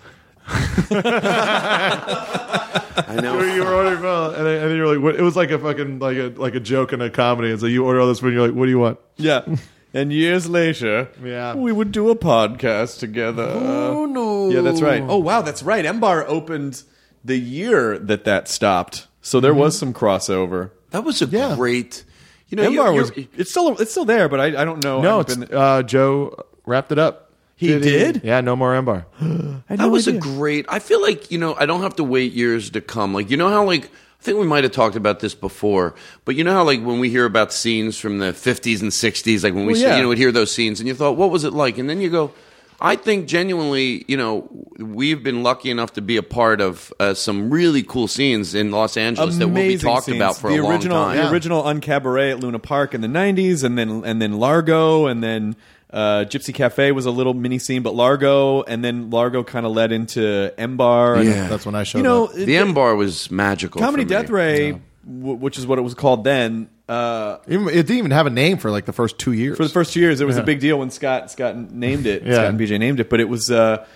I know. You were ordering food, and then you're like, what? It was like a fucking like a joke in a comedy. It's like you order all this food, and you're like, what do you want? Yeah. And years later, we would do a podcast together. Oh, no. Yeah, that's right. Oh, wow, that's right. M-Bar opened the year that stopped. So there was some crossover. That was a great... M-Bar was... It's still there, but I don't know. No, Joe wrapped it up. He did? Yeah, no more M-Bar. That was a great... I feel like, I don't have to wait years to come. Like, you know how, like... I think we might have talked about this before, but you know how, like, when we hear about scenes from the 50s and 60s, like when we'd hear those scenes, and you thought, what was it like? And then you go, I think genuinely, we've been lucky enough to be a part of some really cool scenes in Los Angeles that will be talked about for a long time. The original Uncabaret at Luna Park in the 90s, and then Largo, and then Gypsy Cafe was a little mini scene, but Largo, and then Largo kind of led into M Bar. Yeah. That's when I showed up. The M Bar was magical. Comedy for me. Death Ray, which is what it was called then. It didn't even have a name for like the first 2 years. For the first 2 years, it was a big deal when Scott named it. Yeah. Scott and BJ named it, but it was. But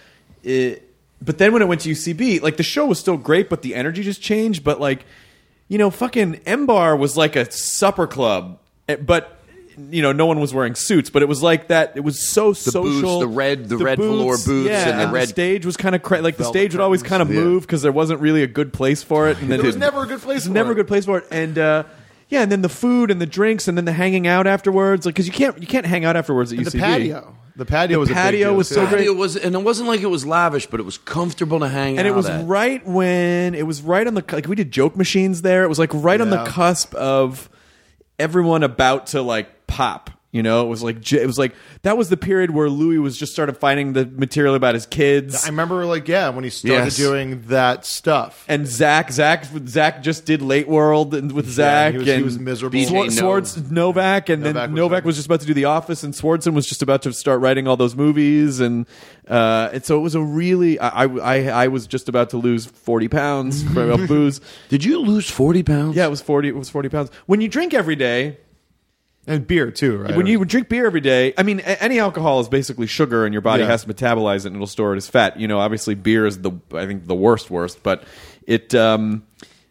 then when it went to UCB, like the show was still great, but the energy just changed. But like, fucking M Bar was like a supper club, but. No one was wearing suits, but it was like that. It was so social. Booths, the red velour booths, yeah, and the red stage was kind of like the stage would always kind of move because there wasn't really a good place for it. And then there was never a good place. Never a good place for it, and and then the food and the drinks and then the hanging out afterwards, like because you can't hang out afterwards at UCB. The patio. The patio was a big patio deal, was too. so great. And it wasn't like it was lavish, but it was comfortable to hang out. And it was at. right when it was right on the like we did joke machines there. It was like right on the cusp of everyone about to like pop. It was like that was the period where Louis was just started finding the material about his kids. I remember, when he started doing that stuff. And Zach just did Late World with Zach. He was miserable. Swords Novak, and then Novak was just about to do The Office, and Swardson was just about to start writing all those movies, and so it was a really. I was just about to lose 40 pounds of booze. Did you lose 40 pounds? Yeah, it was 40. It was 40 pounds. When you drink every day. And beer, too, right? When you drink beer every day, I mean, any alcohol is basically sugar, and your body has to metabolize it, and it'll store it as fat. Obviously, beer is I think the worst, but it. And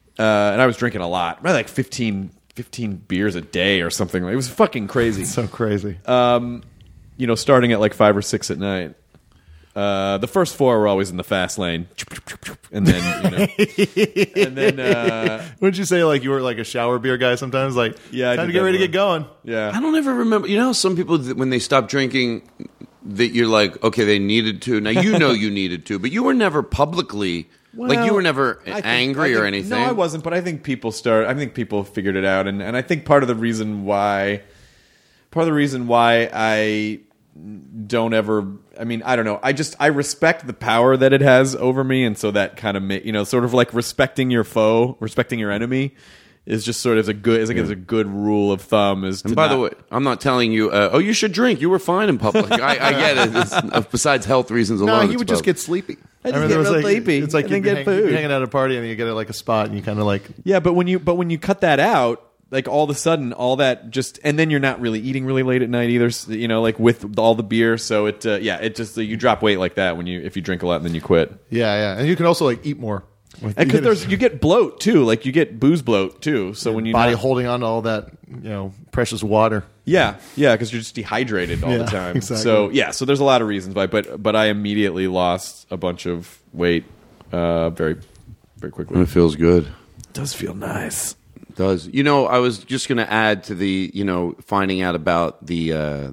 I was drinking a lot, probably like 15 beers a day or something. It was fucking crazy. So crazy. Starting at like 5 or 6 at night. The first 4 were always in the fast lane, and then Wouldn't you say like you were like a shower beer guy sometimes? Like, time to get ready to get going. Yeah, I don't ever remember. How some people when they stop drinking, that you're like, okay, they needed to. Now you needed to, but you were never publicly. Like you were never angry or anything. No, I wasn't. But I think people figured it out, and I think part of the reason why I don't ever. I mean, I don't know. I respect the power that it has over me, and so that kind of sort of like respecting your foe, respecting your enemy, is just sort of a good rule of thumb. And by the way, I'm not telling you. You should drink. You were fine in public. I get it. Besides health reasons alone, no, you would just get sleepy. I just get real sleepy. It's like you're hanging out at a party and you get like a spot and you kind of like but when you cut that out. Like all of a sudden, all that just, and then you're not really eating really late at night either. Like with all the beer, so it just you drop weight like that if you drink a lot and then you quit. Yeah, and you can also like eat more because you get bloat too, like you get booze bloat too. So when you body holding on to all that precious water, because you're just dehydrated all the time. Exactly. So there's a lot of reasons why, but I immediately lost a bunch of weight very very quickly. It feels good. It does feel nice. Does. I was just going to add to the finding out about the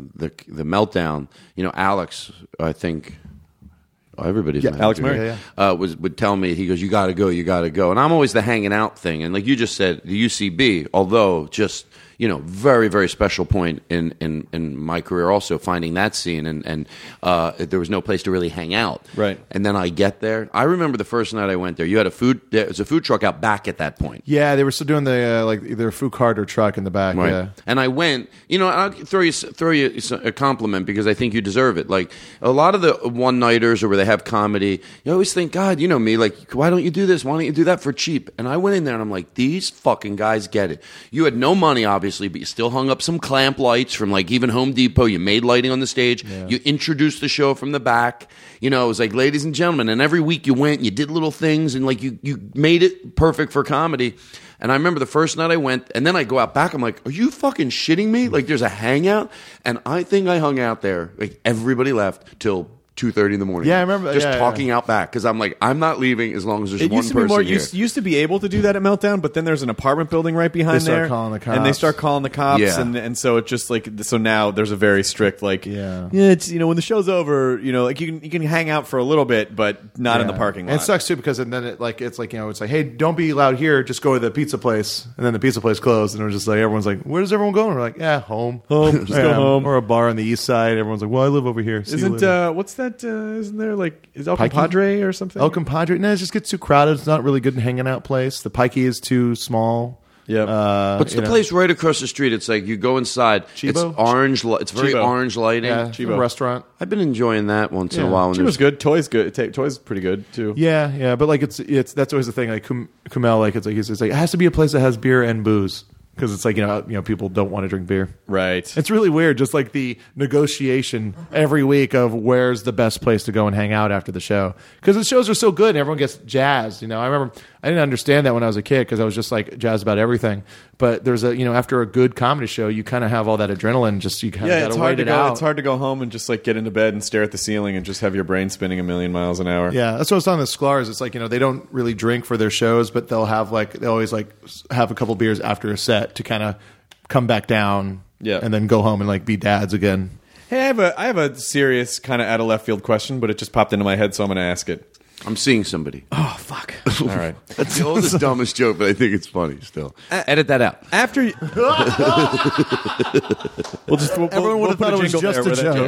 meltdown. Alex, I think everybody's Alex Murray would tell me, he goes, you got to go, and I'm always the hanging out thing, and like you just said, the UCB, although just very very special point in my career, also finding that scene, and there was no place to really hang out, right? And then I get there. I remember the first night I went there. You had there was a food truck out back at that point. Yeah, they were still doing the like either a food cart or truck in the back. Right. Yeah, and I went. I'll throw you a compliment because I think you deserve it. Like a lot of the one nighters or where they have comedy, you always think, God, me, like, why don't you do this? Why don't you do that for cheap? And I went in there and I'm like, these fucking guys get it. You had no money, obviously, but you still hung up some clamp lights from like even Home Depot. You made lighting on the stage. Yeah. You introduced the show from the back. It was like, ladies and gentlemen. And every week you went and you did little things and like you made it perfect for comedy. And I remember the first night I went, and then I go out back. I'm like, are you fucking shitting me? Like there's a hangout, and I think I hung out there. Like everybody left till 2:30 in the morning. Yeah, I remember. Just talking out back because I'm like, I'm not leaving as long as there's one person here. You used to be able to do that at Meltdown, but then there's an apartment building right behind there. They start calling the cops. And they start calling the cops, Yeah. and so it just like so now there's a very strict like Yeah. it's when the show's over, like you can hang out for a little bit, but not in the parking lot. And it sucks too because then it's like it's like hey, don't be loud here, just go to the pizza place, and then the pizza place closed, and it was just like everyone's like, where does everyone go? And we're like, home, just go home, or a bar on the east side. Everyone's like, well, I live over here. See you Isn't later. what's that? Isn't there like is El Pikey? Compadre or something? El Compadre. No, it just gets too crowded. It's not really good hanging out place. The Pikey is too small. Yeah. What's the place right across the street? It's like you go inside. Chibo? It's orange. It's very Chibo. orange lighting. Yeah, Chibo. restaurant. I've been enjoying that once in a while. When She was there's- good. Toy's good. Toy's pretty good too. Yeah, but like it's that's always the thing. Like Kumail, like it's like it has to be a place that has beer and booze because it's like you know people don't want to drink beer. Right. It's really weird, just like the negotiation every week of where's the best place to go and hang out after the show. Because the shows are so good and everyone gets jazzed. You know, I remember I didn't understand that when I was a kid because I was just like jazzed about everything. But there's after a good comedy show, you kind of have all that adrenaline. Just you kind of Yeah, got to wait it go. out. It's hard to go home and just like get into bed and stare at the ceiling and just have your brain spinning a million miles an hour. Yeah, that's what I was telling the Sklar's. It's like they don't really drink for their shows, but they'll have they always have a couple beers after a set to kind of come back down. Yeah. And then go home and be dads again. Hey, I have a serious kind of out of left field question, but it just popped into my head, so I'm going to ask it. I'm seeing somebody. Oh fuck! All right. That's the oldest, dumbest joke, but I think it's funny still. Edit that out. After you, Everyone would have thought it was just a joke.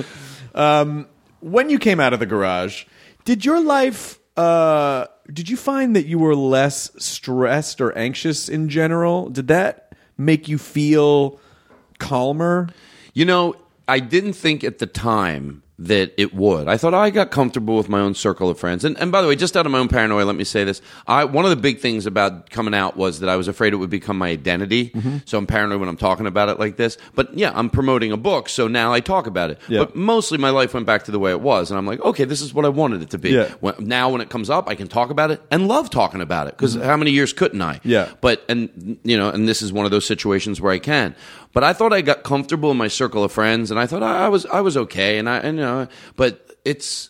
When you came out of the garage, did your life? Did you find that you were less stressed or anxious in general? Did that make you feel calmer? I didn't think at the time that it would. I thought I got comfortable with my own circle of friends. And by the way, just out of my own paranoia, let me say this. One of the big things about coming out was that I was afraid it would become my identity. Mm-hmm. So I'm paranoid when I'm talking about it like this. But yeah, I'm promoting a book, so now I talk about it. Yeah. But mostly my life went back to the way it was. And I'm like, okay, this is what I wanted it to be. Yeah. Now when it comes up, I can talk about it and love talking about it. Because how many years couldn't I? Yeah. And this is one of those situations where I can. But I thought I got comfortable in my circle of friends, and I thought I was okay, but it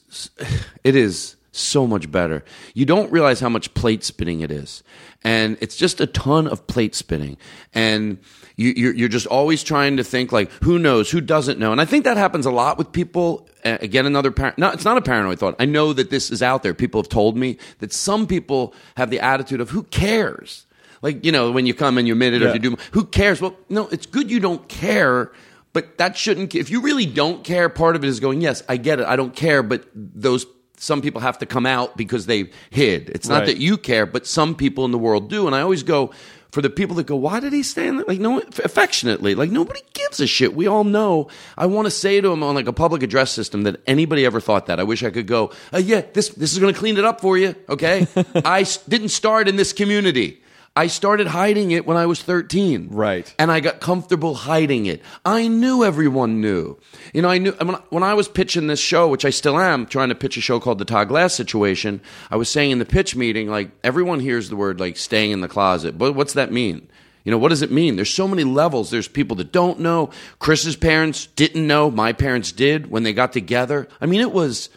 is so much better. You don't realize how much plate spinning it is, and it's just a ton of plate spinning, and you're just always trying to think like, who knows, who doesn't know, and I think that happens a lot with people. Again, it's not a paranoid thought. I know that this is out there. People have told me that some people have the attitude of, who cares? Like, when you come and you admit it or if you do, who cares? Well, no, it's good you don't care, but that shouldn't, if you really don't care, part of it is going, yes, I get it, I don't care, but some people have to come out because they hid. It's not that you care, but some people in the world do. And I always go, for the people that go, why did he stand there? Like, no, affectionately, like nobody gives a shit. We all know. I want to say to him on like a public address system that anybody ever thought that. I wish I could go, this is going to clean it up for you, okay? I didn't start in this community. I started hiding it when I was 13. Right. And I got comfortable hiding it. I knew everyone knew. I knew when I was pitching this show, which I still am, trying to pitch a show called The Todd Glass Situation, I was saying in the pitch meeting, like, everyone hears the word, like, staying in the closet. But what's that mean? What does it mean? There's so many levels. There's people that don't know. Chris's parents didn't know. My parents did when they got together. I mean, it was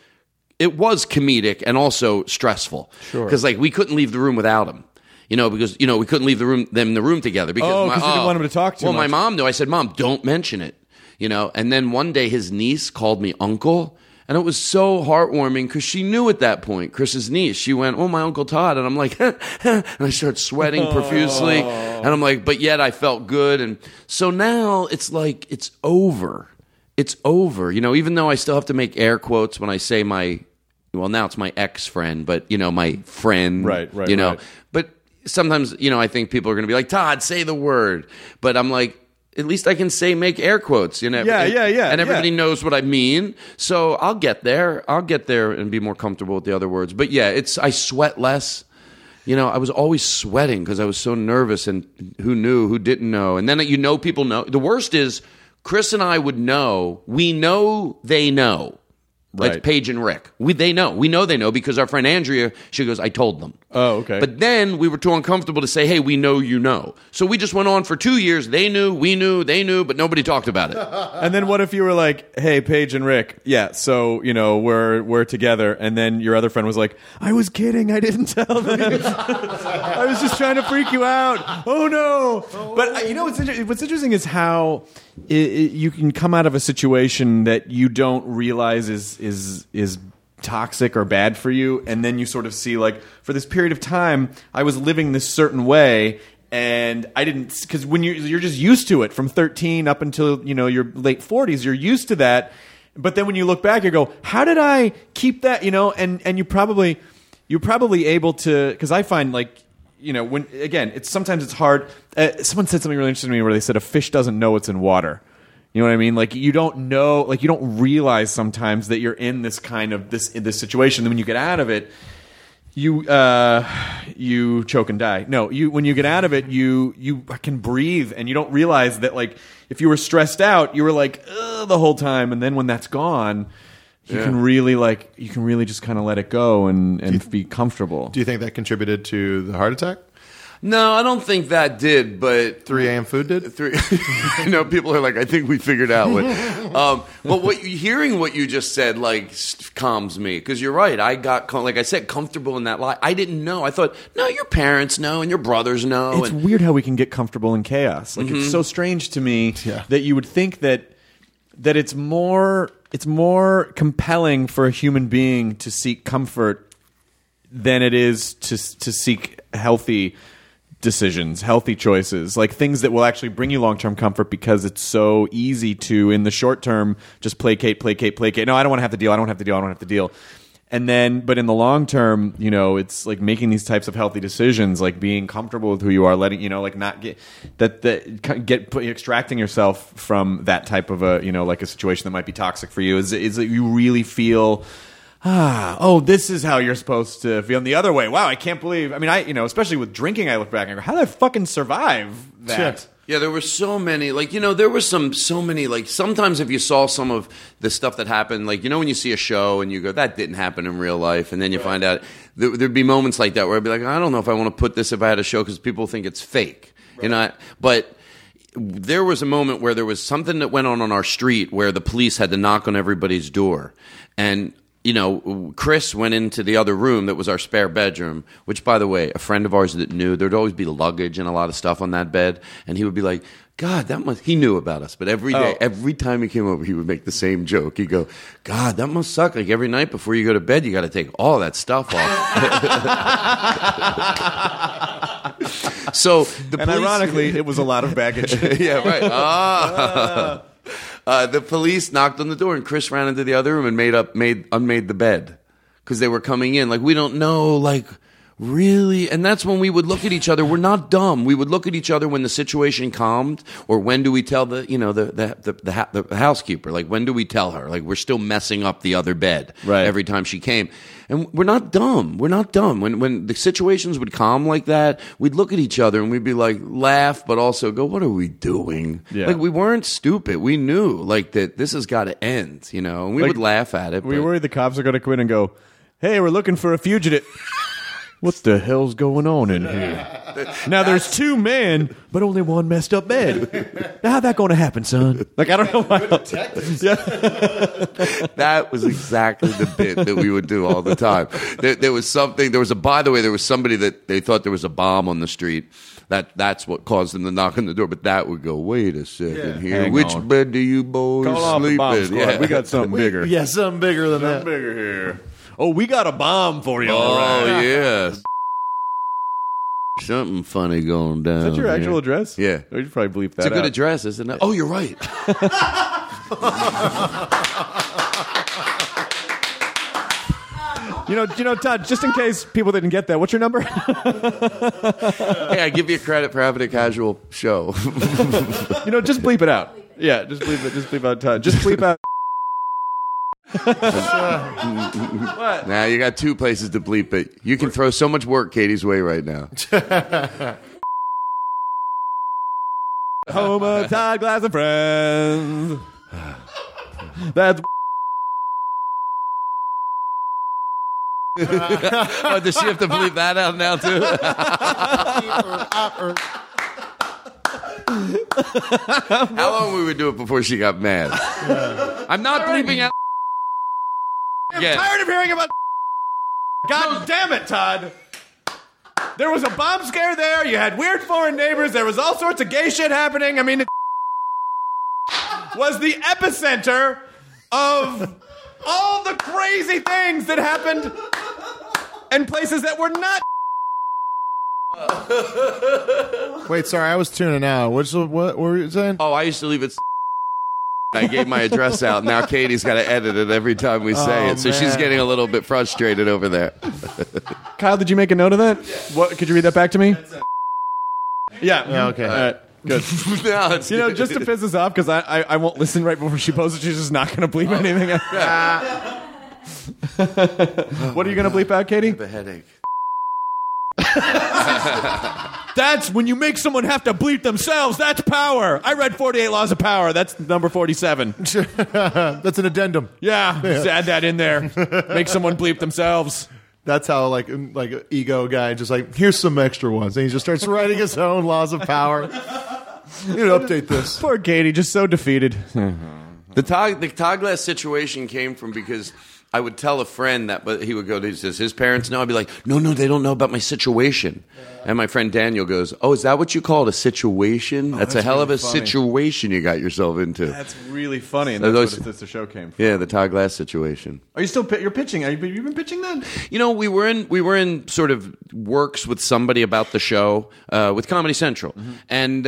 comedic and also stressful. Sure. Because, like, we couldn't leave the room without him. Because we couldn't leave them in the room together because you didn't want him to talk too much. Well, my mom knew. I said, Mom, don't mention it. And then one day his niece called me uncle, and it was so heartwarming because she knew at that point, Chris's niece. She went, "Oh, my Uncle Todd," and I'm like, and I start sweating profusely, and I'm like, but yet I felt good, and so now it's like it's over. It's over. Even though I still have to make air quotes when I say now it's my ex-friend, but my friend, right. But sometimes, I think people are going to be like, Todd, say the word. But I'm like, at least I can make air quotes. Yeah. And everybody knows what I mean. So I'll get there. And be more comfortable with the other words. But yeah, I sweat less. I was always sweating because I was so nervous and who knew, who didn't know. And then people know. The worst is Chris and I would know. We know they know. Right. Like Paige and Rick. They know. We know they know because our friend Andrea, she goes, I told them. Oh, okay. But then we were too uncomfortable to say, hey, we know you know. So we just went on for 2 years. They knew, we knew, they knew, but nobody talked about it. And then what if you were like, hey, Paige and Rick, yeah, so, we're together. And then your other friend was like, I was kidding. I didn't tell them. I was just trying to freak you out. Oh, no. But what's interesting is how you can come out of a situation that you don't realize is toxic or bad for you, and then you sort of see, like, for this period of time I was living this certain way, and I didn't, because when you're just used to it from 13 up until your late 40s, you're used to that, But then when you look back, you go, how did I keep that? And you're probably able to, because I find when again, sometimes it's hard. Someone said something really interesting to me where they said a fish doesn't know it's in water. You know what I mean? Like you don't know, like you don't realize sometimes that you're in this kind of in this situation. Then when you get out of it, you choke and die. No, when you get out of it, you can breathe, and you don't realize that like if you were stressed out, you were like the whole time, and then when that's gone, you can really just kind of let it go and be comfortable. Do you think that contributed to the heart attack? No, I don't think that did, but 3 a.m. food did? People are like, I think we figured out what. But hearing what you just said, calms me. Because you're right. I got, like I said, comfortable in that lie. I didn't know. I thought, no, your parents know and your brothers know. It's weird how we can get comfortable in chaos. Like, it's so strange to me that you would think that it's more compelling for a human being to seek comfort than it is to seek healthy decisions, healthy choices, like things that will actually bring you long-term comfort, because it's so easy to, in the short term, just placate. No, I don't want to have to deal. And then, but in the long term, it's like making these types of healthy decisions, like being comfortable with who you are, letting, not extracting yourself from that type of a situation that might be toxic for you is that you really feel, this is how you're supposed to feel. And the other way, wow, I can't believe. I mean, especially with drinking, I look back and go, how did I fucking survive that? Yeah, there were so many, there were so many, sometimes if you saw some of the stuff that happened, when you see a show and you go, that didn't happen in real life, and then you find out, there'd be moments like that where I'd be like, I don't know if I want to put this if I had a show, because people think it's fake, but there was a moment where there was something that went on our street where the police had to knock on everybody's door, and Chris went into the other room that was our spare bedroom, which, by the way, a friend of ours that knew, there'd always be luggage and a lot of stuff on that bed. And he would be like, God, he knew about us. But every day, every time he came over, he would make the same joke. He'd go, God, that must suck. Like every night before you go to bed, you got to take all that stuff off. So ironically, it was a lot of baggage. Yeah, right. The police knocked on the door, and Chris ran into the other room and unmade the bed because they were coming in. Like, we don't know, really. And that's when we would look at each other. We're not dumb. We would look at each other when the situation calmed, or when do we tell the housekeeper? Like, when do we tell her? Like, we're still messing up the other bed every time she came. And we're not dumb. We're not dumb. When the situations would calm like that, we'd look at each other and we'd be like, laugh, but also go, what are we doing? Yeah. Like, we weren't stupid. We knew, that this has got to end, and we would laugh at it. We worried the cops are going to come in and go, hey, we're looking for a fugitive. What the hell's going on in here? Now there's 2 men, but only 1 messed up bed. Now how'd that going to happen, son? I don't know why. That was exactly the bit that we would do all the time. There was somebody that they thought there was a bomb on the street. That's what caused them to knock on the door. But that would go, wait a second here. Hang Which on. bed do you boys sleep in? Yeah. We got something bigger. Yeah, something bigger than that. Bigger here. Oh, we got a bomb for you. Oh, all right. yeah. Something funny going down. Is that your actual address? Yeah. We should probably bleep that It's a good out. address, isn't it? Oh, you're right. Todd, just in case people didn't get that, what's your number? Hey, I give you credit for having a casual show. Just bleep it out. Yeah, just bleep it. Just bleep out Todd. Just bleep out. What? Now you got 2 places to bleep it. You can throw so much work Katie's way right now. Home of Todd Glass and Friends. That's. Oh, does she have to bleep that out now too? How long we would do it before she got mad? I'm not bleeping out. I'm tired of hearing about. God damn it, Todd. There was a bomb scare there. You had weird foreign neighbors. There was all sorts of gay shit happening. I mean, it was the epicenter of all the crazy things that happened in places that were not. Wait, sorry, I was tuning out. What were you saying? Oh, I used to leave it. I gave my address out. Now Katie's got to edit it every time we say it. So she's getting a little bit frustrated over there. Kyle, did you make a note of that? What? Could you read that back to me? Yeah. Okay. All right. Good. No, it's, Just to piss us off, because I won't listen right before she posts it. She's just not going to bleep anything out. What are you going to bleep out, Katie? I have a headache. That's when you make someone have to bleep themselves. That's power. I read 48 Laws of Power. That's number 47. That's an addendum. Yeah, just add that in there. Make someone bleep themselves. That's how like an ego guy just like, here's some extra ones, and he just starts writing his own laws of power. You need to update this. Poor Katie, just so defeated. The Todd Glass situation came from because I would tell a friend that, but he would go, does his parents know? I'd be like, no, they don't know about my situation. And my friend Daniel goes, oh, is that what you call it, a situation? That's a hell really of a funny. situation you got yourself into. That's really funny, and that's what the show came from. Yeah, the Todd Glass situation. Are you still you're pitching? Have you been pitching that? You know, we were in sort of works with somebody about the show with Comedy Central, and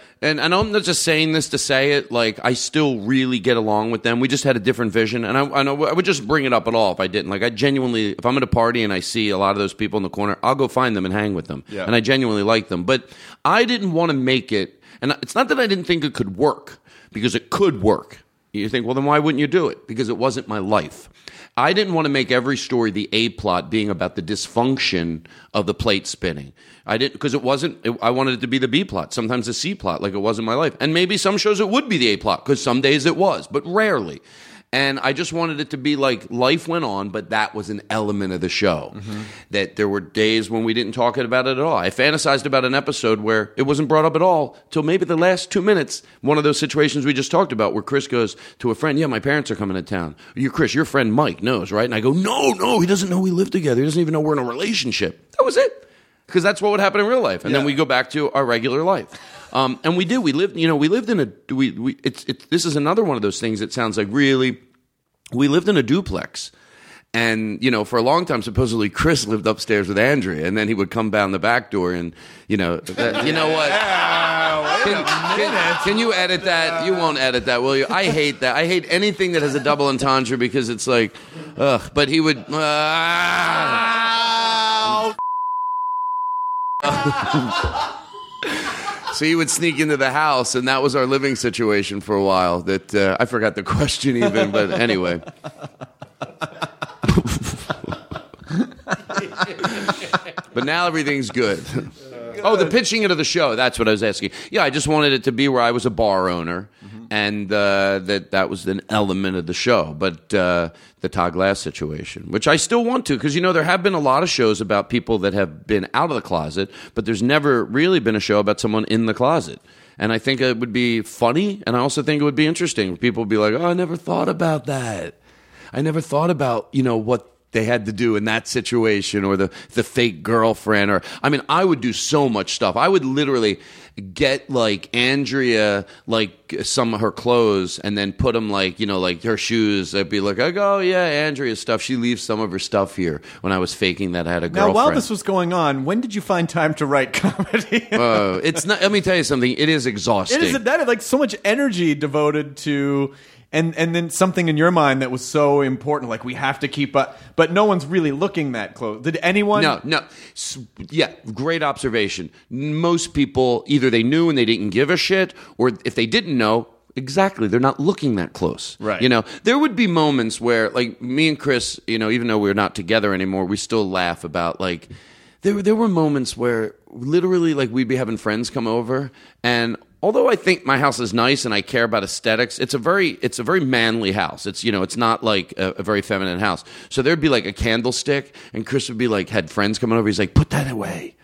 I'm not just saying this to say it. Like, I still really get along with them. We just had a different vision, and I know I would just bring it up at all if I didn't. Like, I genuinely, if I'm at a party and I see a lot of those people in the corner, I'll go find them and hang with them, and I genuinely like them. But I didn't want to make it, and it's not that I didn't think it could work, because it could work. You think, well, then why wouldn't you do it? Because it wasn't my life. I didn't want to make every story the A plot being about the dysfunction of the plate spinning. I didn't, because it wasn't, I wanted it to be the B plot, sometimes the C plot, like it was in my life. And maybe some shows it would be the A plot, because some days it was, but rarely. And I just wanted it to be like life went on, but that was an element of the show. That there were days when we didn't talk about it at all. I fantasized about an episode where it wasn't brought up at all till maybe the last 2 minutes. One of those situations we just talked about where Chris goes to a friend, yeah, my parents are coming to town. Chris, your friend Mike knows, right? And I go, no, he doesn't know we live together. He doesn't even know we're in a relationship. That was it. Because that's what would happen in real life. And then we go back to our regular life. And we do. We lived in a. This is another one of those things that sounds like really. We lived in a duplex, and for a long time, supposedly Chris lived upstairs with Andrea, and then he would come down the back door, and you know what? Can you edit that? You won't edit that, will you? I hate that. I hate anything that has a double entendre because it's like, ugh. But he would. So he would sneak into the house, and that was our living situation for a while. That I forgot the question even, but anyway. But now everything's good. Oh, the pitching it of the show. That's what I was asking. Yeah, I just wanted it to be where I was a bar owner, and that was an element of the show. But the Todd Glass situation, which I still want to, because, there have been a lot of shows about people that have been out of the closet, but there's never really been a show about someone in the closet. And I think it would be funny, and I also think it would be interesting. People would be like, oh, I never thought about that. I never thought about, what they had to do in that situation, or the fake girlfriend, or I would do so much stuff. I would literally get like Andrea some of her clothes and then put them like her shoes. I'd be like, oh yeah, Andrea's stuff. She leaves some of her stuff here. When I was faking that I had a girlfriend. Now, while this was going on, when did you find time to write comedy? It's not. Let me tell you something. It is exhausting. It is that like so much energy devoted to. And then something in your mind that was so important, like we have to keep up, but no one's really looking that close. Did anyone? No. Yeah, great observation. Most people, either they knew and they didn't give a shit, or if they didn't know, exactly, they're not looking that close. Right. There would be moments where, like, me and Chris, even though we're not together anymore, we still laugh about, like, there were moments where literally, like, we'd be having friends come over, and although I think my house is nice and I care about aesthetics, it's a very manly house. It's it's not like a very feminine house. So there'd be like a candlestick, and Chris would be like, had friends coming over. He's like, put that away.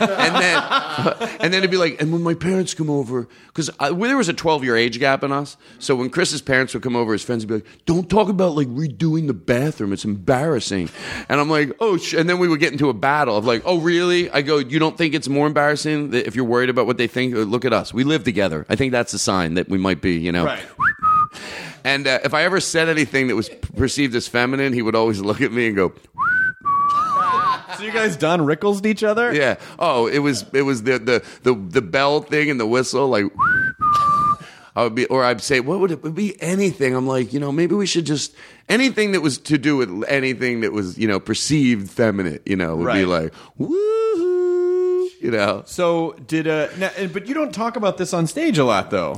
and then it'd be like, and when my parents come over, because there was a 12-year age gap in us. So when Chris's parents would come over, his friends would be like, don't talk about like redoing the bathroom. It's embarrassing. And I'm like, oh, and then we would get into a battle of like, oh, really? I go, you don't think it's more embarrassing that if you're worried about what they think? Look at us. We live together. I think that's a sign that we might be, Right. And if I ever said anything that was perceived as feminine, he would always look at me and go. So you guys Don Rickles each other? Yeah. Oh, it was the bell thing and the whistle. Like, I'd say, what would it be? Anything. I'm like, maybe we should just anything that was to do with anything that was, perceived feminine, would be like, woo, So but you don't talk about this on stage a lot, though.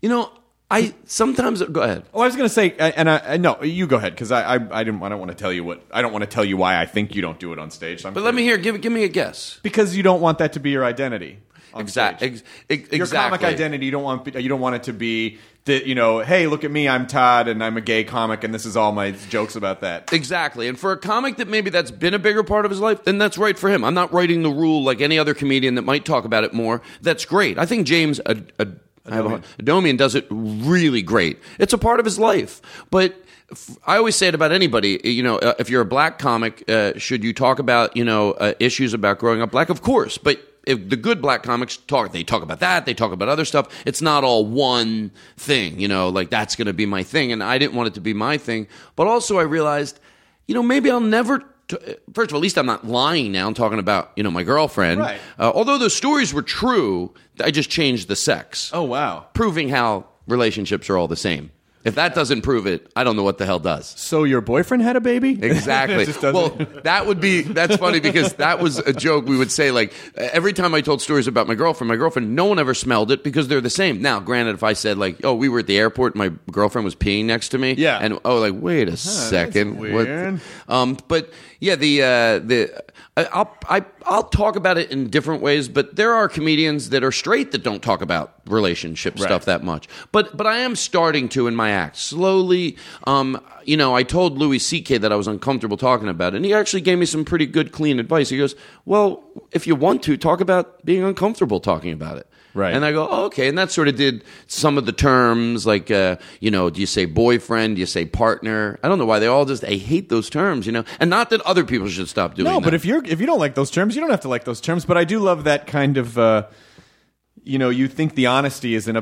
I sometimes go ahead. Oh, I was going to say, and I no, you go ahead because I don't want to tell you I don't want to tell you why I think you don't do it on stage. But let me hear. Give me a guess. Because you don't want that to be your identity. Exactly. Your comic identity. You don't want it to be that hey, look at me, I'm Todd, and I'm a gay comic, and this is all my jokes about that. Exactly. And for a comic that maybe that's been a bigger part of his life, then that's right for him. I'm not writing the rule like any other comedian that might talk about it more. That's great. I think James Adomian does it really great. It's a part of his life. But I always say it about anybody. If you're a black comic, should you talk about issues about growing up black? Of course. But if the good black comics they talk about that. They talk about other stuff. It's not all one thing. Like that's going to be my thing. And I didn't want it to be my thing. But also I realized, maybe I'll never. First of all, at least I'm not lying now and talking about, my girlfriend. Right. Although those stories were true, I just changed the sex. Oh, wow. Proving how relationships are all the same. If that doesn't prove it, I don't know what the hell does. So your boyfriend had a baby? Exactly. Well, that's funny because that was a joke we would say. Like every time I told stories about my girlfriend, no one ever smelled it because they're the same. Now, granted, if I said like, oh, we were at the airport, and my girlfriend was peeing next to me. Yeah. And wait a second. That's weird. But yeah, I'll talk about it in different ways, but there are comedians that are straight that don't talk about relationship stuff that much. But I am starting to in my act slowly. I told Louis C.K. that I was uncomfortable talking about it, and he actually gave me some pretty good, clean advice. He goes, "Well, if you want to talk about being uncomfortable talking about it." Right. And I go, oh, okay. And that sort of did some of the terms, like, do you say boyfriend? Do you say partner? I don't know why I hate those terms, And not that other people should stop doing that. No, but if you don't like those terms, you don't have to like those terms. But I do love that kind of, you think the honesty is in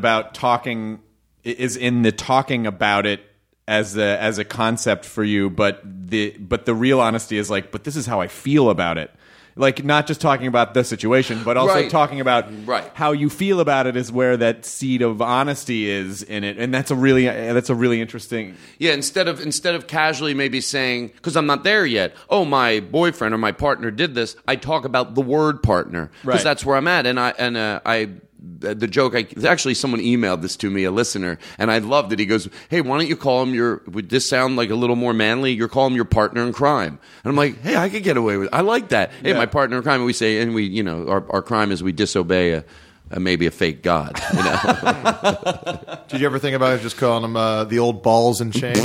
the talking about it as a concept for you, but the real honesty is like, but this is how I feel about it. Like, not just talking about the situation, but also talking about how you feel about it is where that seed of honesty is in it, and that's a really interesting. Yeah, instead of casually maybe saying, because I'm not there yet, oh, my boyfriend or my partner did this, I talk about the word partner because that's where I'm at, and the joke, actually someone emailed this to me, a listener, and I loved it. He goes, hey, why don't you call him would this sound like a little more manly? You're calling him your partner in crime. And I'm like, hey, I could get away with it. I like that. Hey, my partner in crime. And we say, and we, our crime is we disobey maybe a fake god. Did you ever think about just calling him the old balls and chain?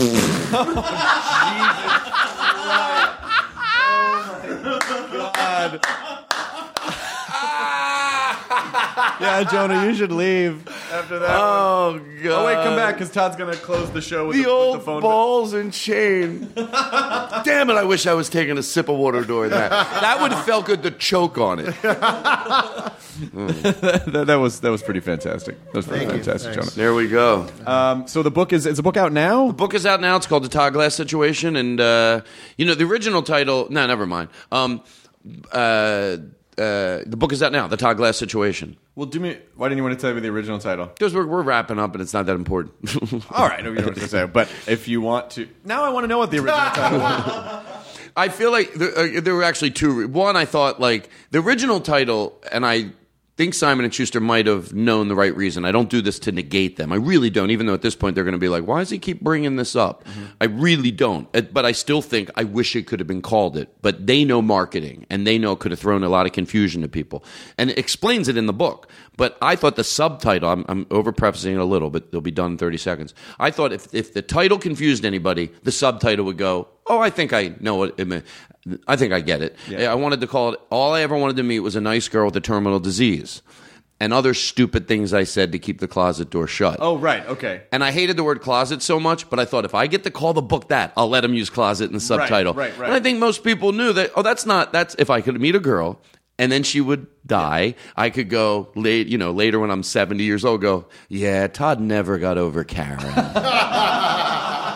Yeah, Jonah, you should leave after that. Oh, God. Oh, wait, come back, because Todd's going to close the show with the old with the phone. Balls and chain. Damn it, I wish I was taking a sip of water during that. That would have felt good to choke on it. that was pretty fantastic. That was pretty fantastic, Jonah. There we go. So the book is the book out now? The book is out now. It's called The Todd Glass Situation. And, the original title... No, never mind. The book is out now, The Todd Glass Situation. Well, why didn't you want to tell me the original title? Because we're wrapping up and it's not that important. All right, no, you don't have to say it. But if you want to... Now I want to know what the original title was. I feel like there were actually two. One, I thought, like, the original title, and I think Simon & Schuster might have known the right reason. I don't do this to negate them. I really don't, even though at this point they're going to be like, why does he keep bringing this up? Mm-hmm. I really don't. But I still think I wish it could have been called it. But they know marketing, and they know it could have thrown a lot of confusion to people. And it explains it in the book. But I thought the subtitle, I'm over-prefacing it a little, but they'll be done in 30 seconds. I thought if the title confused anybody, the subtitle would go, oh, I think I know what it meant. I think I get it. Yeah. I wanted to call it, all I ever wanted to meet was a nice girl with a terminal disease. And other stupid things I said to keep the closet door shut. Oh, right, okay. And I hated the word closet so much, but I thought if I get to call the book that, I'll let them use closet in the subtitle. Right. And I think most people knew that, that's if I could meet a girl and then she would die, I could go, later when I'm 70 years old, go, yeah, Todd never got over Karen.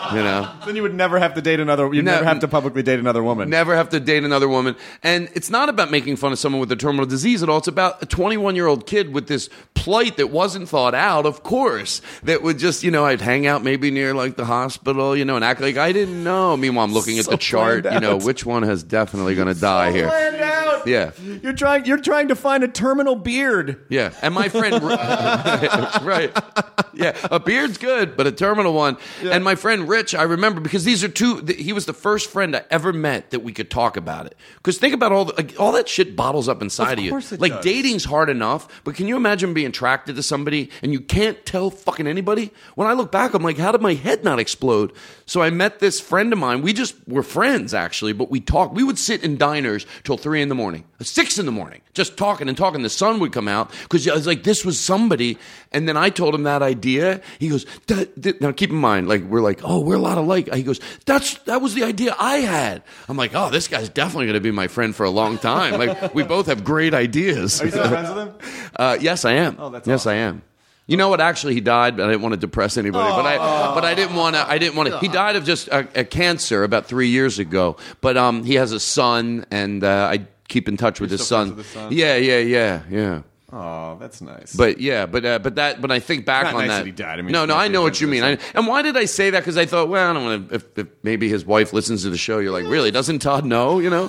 You know? Then you would never have to date another. You'd never have to publicly date another woman. Never have to date another woman. And it's not about making fun of someone with a terminal disease at all. It's about a 21-year-old kid with this plight that wasn't thought out, of course, that would just, I'd hang out maybe near like the hospital, and act like I didn't know. Meanwhile, I'm looking at the chart, which one has definitely going to die here. Planned out. Yeah. You're trying to find a terminal beard. Yeah. And my friend, right. Yeah. A beard's good, but a terminal one. Yeah. And my friend Rich, I remember, because these are he was the first friend I ever met that we could talk about it. Because think about all that shit bottles up inside of you. Like, does. Dating's hard enough, but can you imagine being attracted to somebody and you can't tell fucking anybody? When I look back, I'm like, how did my head not explode? So I met this friend of mine. We just were friends, actually, but we talked. We would sit in diners till 3 a.m, 6 a.m, just talking and talking. The sun would come out because I was like, this was somebody. And then I told him that idea. He goes, now keep in mind, like, we're like, oh, we're a lot alike. He goes, that was the idea I had. I'm like, oh, this guy's definitely going to be my friend for a long time. Like, we both have great ideas. Are you still friends with him? Yes, I am. Oh, that's yes, awesome. I am. You know what? Actually, he died, but I didn't want to depress anybody. But I didn't want to. He died of just a cancer about 3 years ago. But he has a son, and I keep in touch with his son. With his son. Yeah. Oh, that's nice. But I think back Not on nice that. that he died. I mean, no, it's I know what you nice mean. And why did I say that? Because I thought, well, I don't want to. If maybe his wife listens to the show, you're like, really? Doesn't Todd know? No,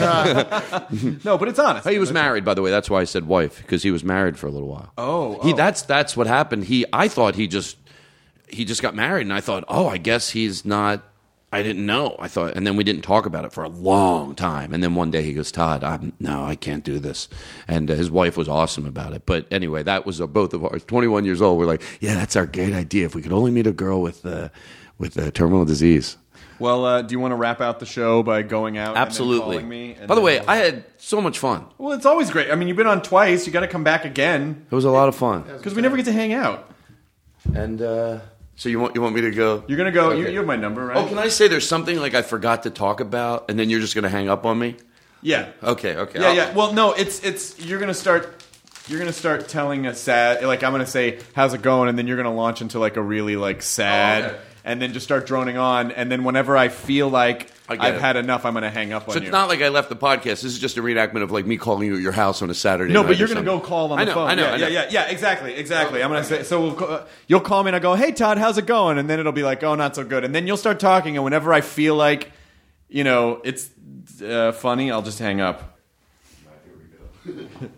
but it's honest. He was married, by the way. That's why I said wife, because he was married for a little while. Oh. That's what happened. I thought he just got married, and I thought, oh, I guess he's not. I didn't know. I thought, and then we didn't talk about it for a long time. And then one day he goes, Todd, I can't do this. And his wife was awesome about it. But anyway, that was both of ours. 21 years old. We're like, yeah, that's our great idea. If we could only meet a girl with terminal disease. Well, do you want to wrap out the show by going out? Absolutely. And then calling me? By the way, I had so much fun. Well, it's always great. I mean, you've been on twice. You got to come back again It was a lot of fun. because we never get to hang out. And so you want me to go? You're gonna go. Okay. You have my number, right? Oh, can I say there's something like I forgot to talk about, and then you're just going to hang up on me? Yeah. Okay. Yeah. Well, no, it's you're gonna start telling a sad, like, I'm gonna say how's it going, and then you're gonna launch into like a really like sad, okay. and then just start droning on, and then whenever I feel like I've had enough, I'm gonna hang up on So you. it's not like I left the podcast. This is just a reenactment of like me calling you at your house on a Saturday. No, night but you're or gonna something. go call on the phone. I know. Yeah. Exactly. I'm gonna say so. You'll call me and I go, "Hey Todd, how's it going?" And then it'll be like, "Oh, not so good." And then you'll start talking, and whenever I feel like, it's funny, I'll just hang up. Here we go.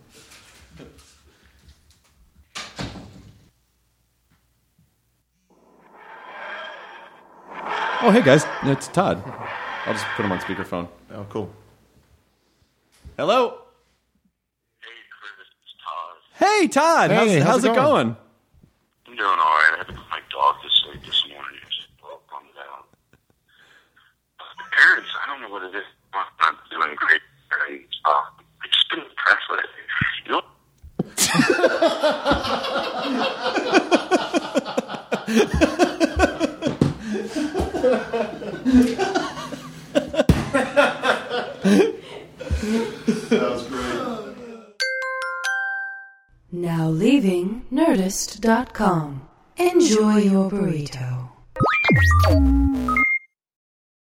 Oh, hey guys, it's Todd. I'll just put him on speakerphone. Oh, cool. Hello. Hey, Chris, it's Todd. Hey, Todd. How's it going? I'm doing all right. I had to put my dog to sleep this morning. It's well calmed down. The parents, I don't know what it is. I'm not doing great. I just been impressed with it. You know? That was great. Now leaving Nerdist.com. Enjoy your burrito.